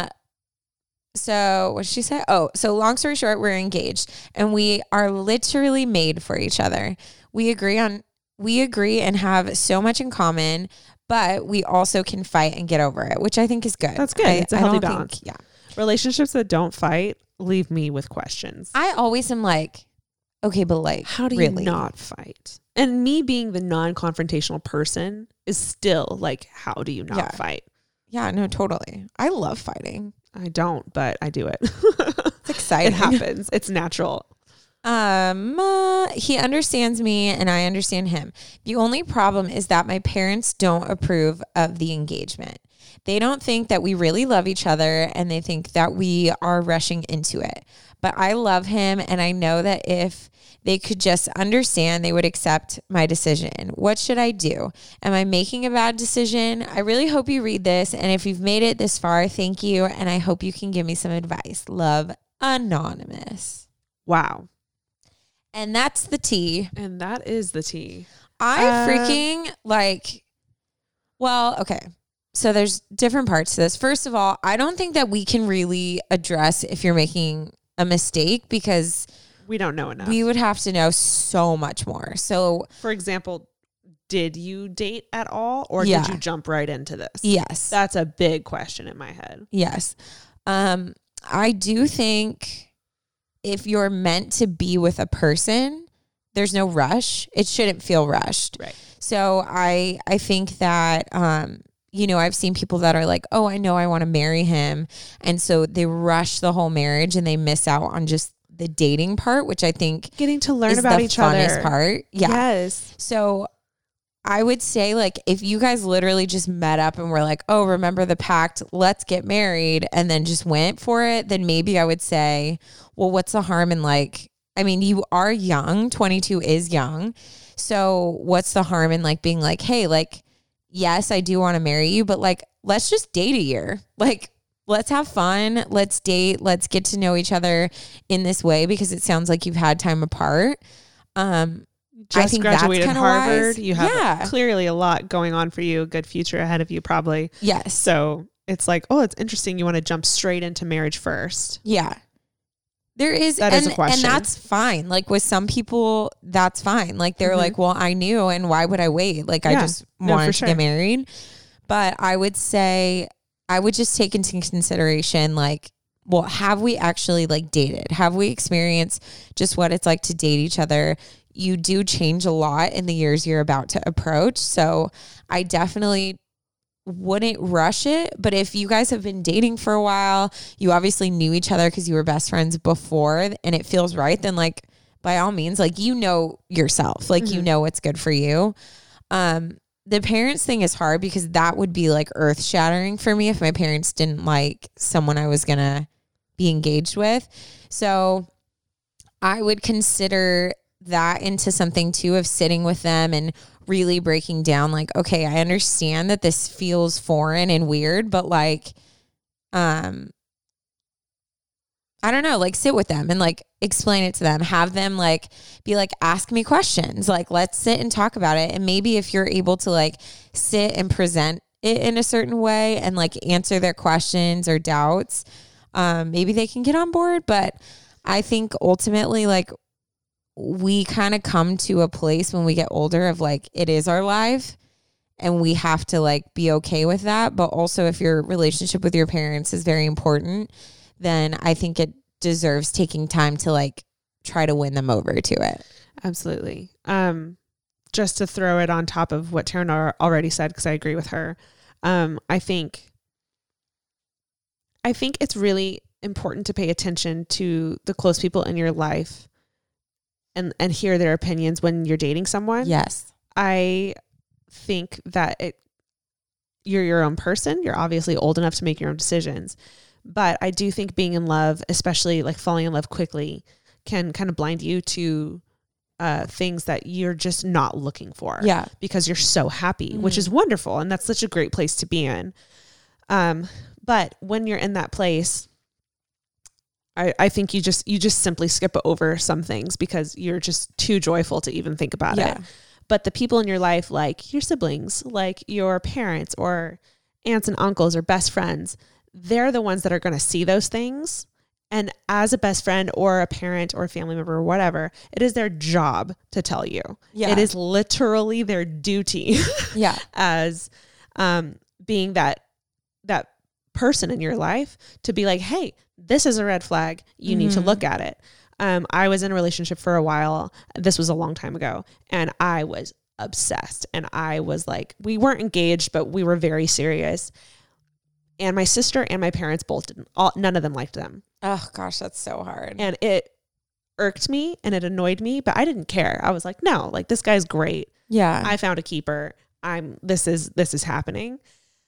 So what did she say? Oh, so long story short, we're engaged and we are literally made for each other. We agree on, we agree and have so much in common, but we also can fight and get over it, which I think is good. That's good. I, it's a I healthy don't balance. think, yeah. Relationships that don't fight leave me with questions. I always am like, okay, but like, how do really? you not fight? And me being the non-confrontational person is still like, how do you not Yeah. fight? Yeah, no, totally. I love fighting. I don't, but I do it. It's exciting. It happens. It's natural. Um, uh, he understands me and I understand him. The only problem is that my parents don't approve of the engagement. They don't think that we really love each other and they think that we are rushing into it. But I love him and I know that if they could just understand, they would accept my decision. What should I do? Am I making a bad decision? I really hope you read this. And if you've made it this far, thank you. And I hope you can give me some advice. Love, Anonymous. Wow. And that's the tea. And that is the tea. I Uh, freaking like, well, okay. So there's different parts to this. First of all, I don't think that we can really address if you're making a mistake because we don't know enough. we would have to know so much more. So, for example, did you date at all or Yeah. did you jump right into this? yes. That's a big question in my head. Yes. Um, I do think if you're meant to be with a person, there's no rush. It shouldn't feel rushed. Right. So I I think that um you know, I've seen people that are like, oh, I know I want to marry him. And so they rush the whole marriage and they miss out on just the dating part, which I think Getting to learn is about the each funnest other. part. Yeah. Yes. So I would say like if you guys literally just met up and were like, oh, remember the pact, let's get married, and then just went for it, then maybe I would say, well, what's the harm in like, I mean, you are young, twenty-two is young. So what's the harm in like being like, hey, like, yes, I do want to marry you, but like, let's just date a year. Like, let's have fun. Let's date. Let's get to know each other in this way because it sounds like you've had time apart. Um, Just I think graduated that's Harvard. wise. You have Yeah. clearly a lot going on for you, a good future ahead of you probably. Yes. So it's like, oh, it's interesting. You want to jump straight into marriage first. Yeah. There is, That and, is a question. and that's fine. Like with some people, that's fine. Like they're Mhm. like, well, I knew, and why would I wait? Like I Yeah. just No, wanted for to sure. get married. But I would say, I would just take into consideration, like, well, have we actually like dated? Have we experienced just what it's like to date each other? You do change a lot in the years you're about to approach. So I definitely wouldn't rush it. But if you guys have been dating for a while, you obviously knew each other because you were best friends before, and it feels right, then like by all means, like, you know yourself, like, mm-hmm. you know what's good for you. Um, the parents thing is hard because that would be like earth shattering for me if my parents didn't like someone I was going to be engaged with. So I would consider that into something too, of sitting with them and really breaking down like, okay, I understand that this feels foreign and weird, but like, um, I don't know, like sit with them and like explain it to them, have them like be like, ask me questions, like let's sit and talk about it. And maybe if you're able to like sit and present it in a certain way and like answer their questions or doubts, um, maybe they can get on board. But I think ultimately, like, we kind of come to a place when we get older of like, it is our life and we have to like be okay with that. But also if your relationship with your parents is very important, then I think it deserves taking time to like try to win them over to it. Absolutely. Um, just to throw it on top of what Taryn already said, because I agree with her. Um, I think, I think it's really important to pay attention to the close people in your life and, and hear their opinions when you're dating someone. Yes. I think that it, you're your own person. You're obviously old enough to make your own decisions. But I do think being in love, especially like falling in love quickly, can kind of blind you to uh, things that you're just not looking for. Yeah. Because you're so happy, mm-hmm. which is wonderful. And that's such a great place to be in. Um, but when you're in that place, I, I think you just, you just simply skip over some things because you're just too joyful to even think about yeah. it. But the people in your life, like your siblings, like your parents or aunts and uncles or best friends, they're the ones that are going to see those things. And as a best friend or a parent or a family member or whatever, it is their job to tell you. Yeah. It is literally their duty yeah. as um, being that, that person in your life to be like, hey, this is a red flag. You mm-hmm. need to look at it. Um, I was in a relationship for a while. This was a long time ago. And I was obsessed. And I was like, we weren't engaged, but we were very serious. And my sister and my parents both didn't, all, none of them liked them. Oh gosh, that's so hard. And it irked me and it annoyed me, but I didn't care. I was like, no, like this guy's great. Yeah. I found a keeper. I'm, this is, this is happening.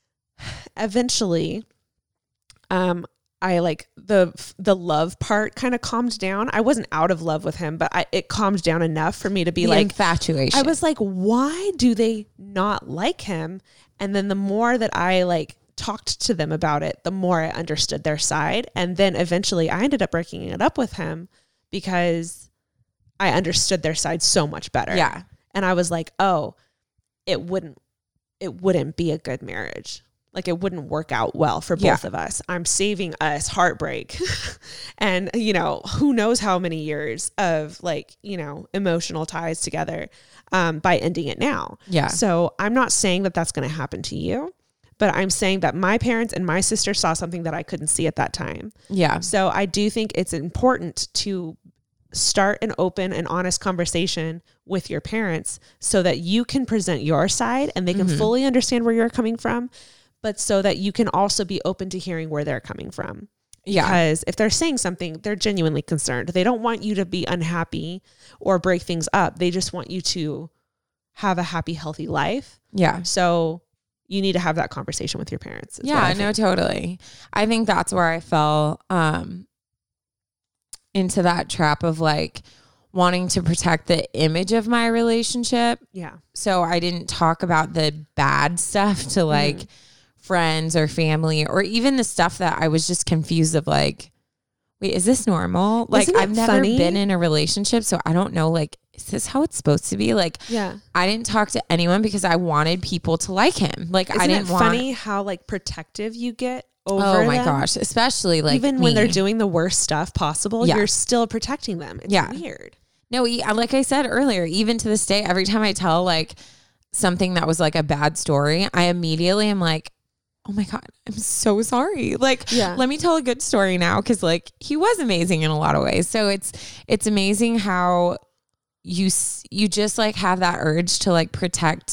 Eventually, um, I like the, the love part kind of calmed down. I wasn't out of love with him, but I, it calmed down enough for me to be the like, infatuation. I was like, why do they not like him? And then the more that I like, talked to them about it, the more I understood their side. And then eventually I ended up breaking it up with him because I understood their side so much better. Yeah. And I was like, oh, it wouldn't, it wouldn't be a good marriage. Like it wouldn't work out well for both yeah. of us. I'm saving us heartbreak and, you know, who knows how many years of like, you know, emotional ties together um, by ending it now. Yeah. So I'm not saying that that's going to happen to you. But I'm saying that my parents and my sister saw something that I couldn't see at that time. Yeah. So I do think it's important to start an open and honest conversation with your parents so that you can present your side and they can mm-hmm. fully understand where you're coming from, but so that you can also be open to hearing where they're coming from. Yeah. Because if they're saying something, they're genuinely concerned. They don't want you to be unhappy or break things up. They just want you to have a happy, healthy life. Yeah. So you need to have that conversation with your parents. Yeah, no, totally. I think that's where I fell um, into that trap of like wanting to protect the image of my relationship. Yeah. So I didn't talk about the bad stuff to like mm. friends or family, or even the stuff that I was just confused of like, wait, is this normal? Like I've never funny? been in a relationship, so I don't know, like, is this how it's supposed to be? Like, yeah. I didn't talk to anyone because I wanted people to like him. Like, Isn't I didn't it want. Funny how like protective you get over Oh my them? gosh, especially like even me. when they're doing the worst stuff possible, yeah. you're still protecting them. It's yeah. weird. No, like I said earlier, even to this day, every time I tell like something that was like a bad story, I immediately am like, oh my God, I'm so sorry. Like, yeah. let me tell a good story now. Cause like he was amazing in a lot of ways. So it's, it's amazing how you, you just like have that urge to like protect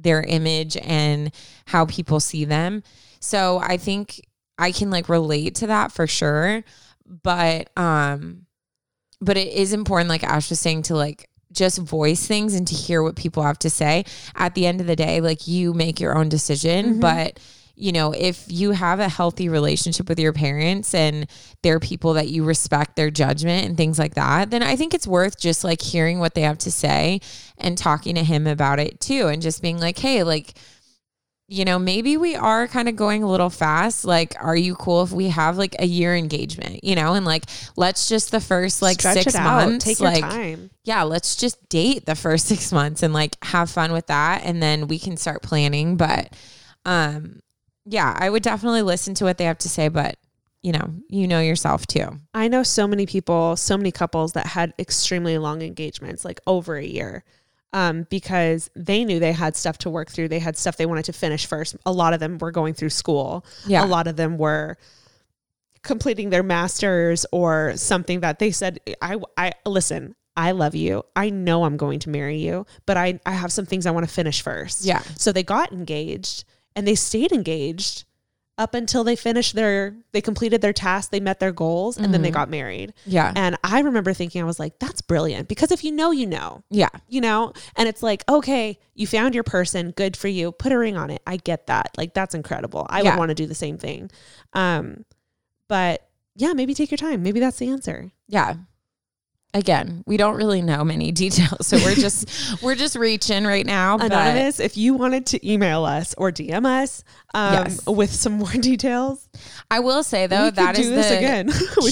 their image and how people see them. So I think I can like relate to that for sure. But, um, but it is important, like Ash was saying, to like just voice things and to hear what people have to say. At the end of the day, like you make your own decision, mm-hmm. but you know, if you have a healthy relationship with your parents and they're people that you respect their judgment and things like that, then I think it's worth just like hearing what they have to say and talking to him about it too. And just being like, hey, like, you know, maybe we are kind of going a little fast. Like, are you cool if we have like a year engagement, you know, and like, let's just the first like Stretch six it out. months, Take your like, time. Yeah, let's just date the first six months and like have fun with that. And then we can start planning. But, um, yeah, I would definitely listen to what they have to say, but you know, you know yourself too. I know so many people, so many couples that had extremely long engagements, like over a year, um, because they knew they had stuff to work through. They had stuff they wanted to finish first. A lot of them were going through school. Yeah. A lot of them were completing their masters or something that they said, I, I listen, I love you. I know I'm going to marry you, but I, I have some things I want to finish first. Yeah. So they got engaged. And they stayed engaged up until they finished their, they completed their tasks, they met their goals, and mm-hmm. then they got married. Yeah. And I remember thinking, I was like, that's brilliant. Because if you know, you know. Yeah. You know? And it's like, okay, you found your person, good for you. Put a ring on it. I get that. Like, that's incredible. I yeah. would want to do the same thing. Um, but yeah, maybe take your time. Maybe that's the answer. Yeah. Again, we don't really know many details, so we're just we're just reaching right now. Anonymous, but if you wanted to email us or D M us um, yes. with some more details, I will say though that is this the again.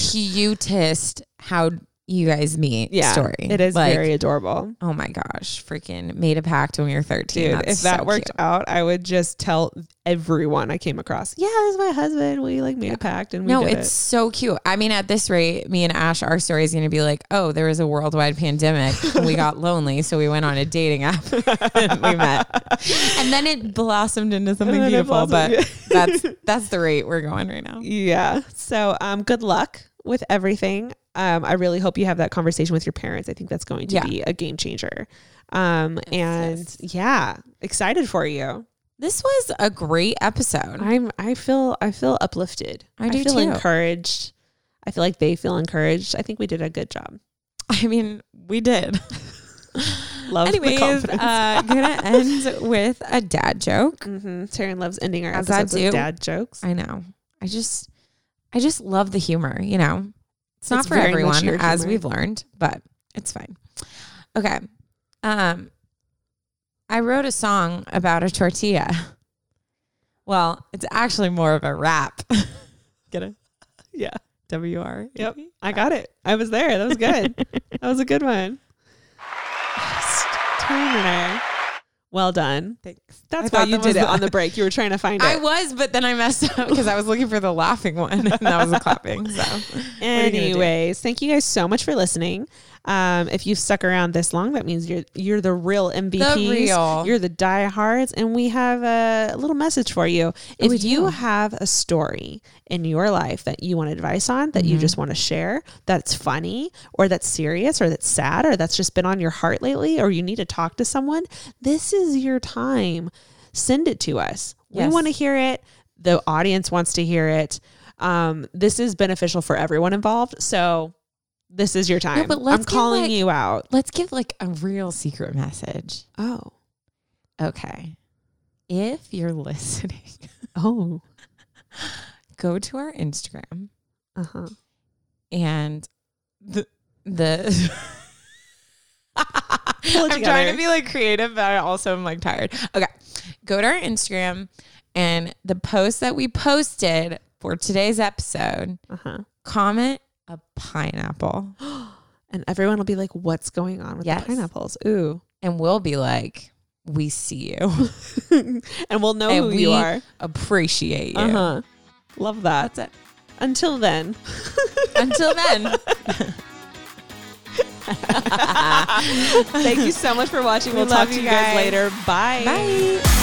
cutest how you guys meet yeah, story. It is like, very adorable. Oh my gosh, freaking made a pact when we were thirteen. Dude, That's if that so worked cute. out, I would just tell everyone I came across. Yeah, this is my husband. We like made yeah. a pact and we no, did it's it. so cute. I mean, at this rate, me and Ash, our story is going to be like, oh, there was a worldwide pandemic and we got lonely, so we went on a dating app and we met, and then it blossomed into something beautiful. But that's that's the rate we're going right now. Yeah. So, um, good luck with everything. Um, I really hope you have that conversation with your parents. I think that's going to yeah. be a game changer. Um, and yes. yeah, excited for you. This was a great episode. I'm, I feel, I feel uplifted. I do I feel too. encouraged. I feel like they feel encouraged. I think we did a good job. I mean, we did. Love Anyways, the confidence. uh, gonna end with a dad joke. Mm-hmm. Taryn loves ending our As episodes I do. with dad jokes. I know. I just, I just love the humor, you know. It's not it's for everyone, as we've learned, but it's fine. Okay. Um, I wrote a song about a tortilla. Well, it's actually more of a rap. Get it? Yeah. W R. Yep. I got it. I was there. That was good. That was a good one. Turner. Well done. Thanks. That's why you did it on the break. You were trying to find it. I was, but then I messed up because I was looking for the laughing one and that was the clapping. So anyways, thank you guys so much for listening. Um, if you've stuck around this long, that means you're you're the real M V Ps. The real. You're the diehards, and we have a little message for you. If oh, you have a story in your life that you want advice on, that mm-hmm. you just want to share, that's funny, or that's serious, or that's sad, or that's just been on your heart lately, or you need to talk to someone, this is your time. Send it to us. Yes. We want to hear it. The audience wants to hear it. Um, this is beneficial for everyone involved. So this is your time. No, but let's I'm calling like, you out. Let's give like a real secret message. Oh, okay. If you're listening, oh, go to our Instagram. Uh-huh. And the, the, I'm together. trying to be like creative, but I also am like tired. Okay. Go to our Instagram and the post that we posted for today's episode, uh-huh. comment a pineapple. And everyone will be like, what's going on with yes. the pineapples? Ooh. And we'll be like, we see you. And we'll know and who we you are. Appreciate you. Uh-huh. Love that. That's it. Until then. Until then. Thank you so much for watching. We'll talk to you guys later. Bye. Bye.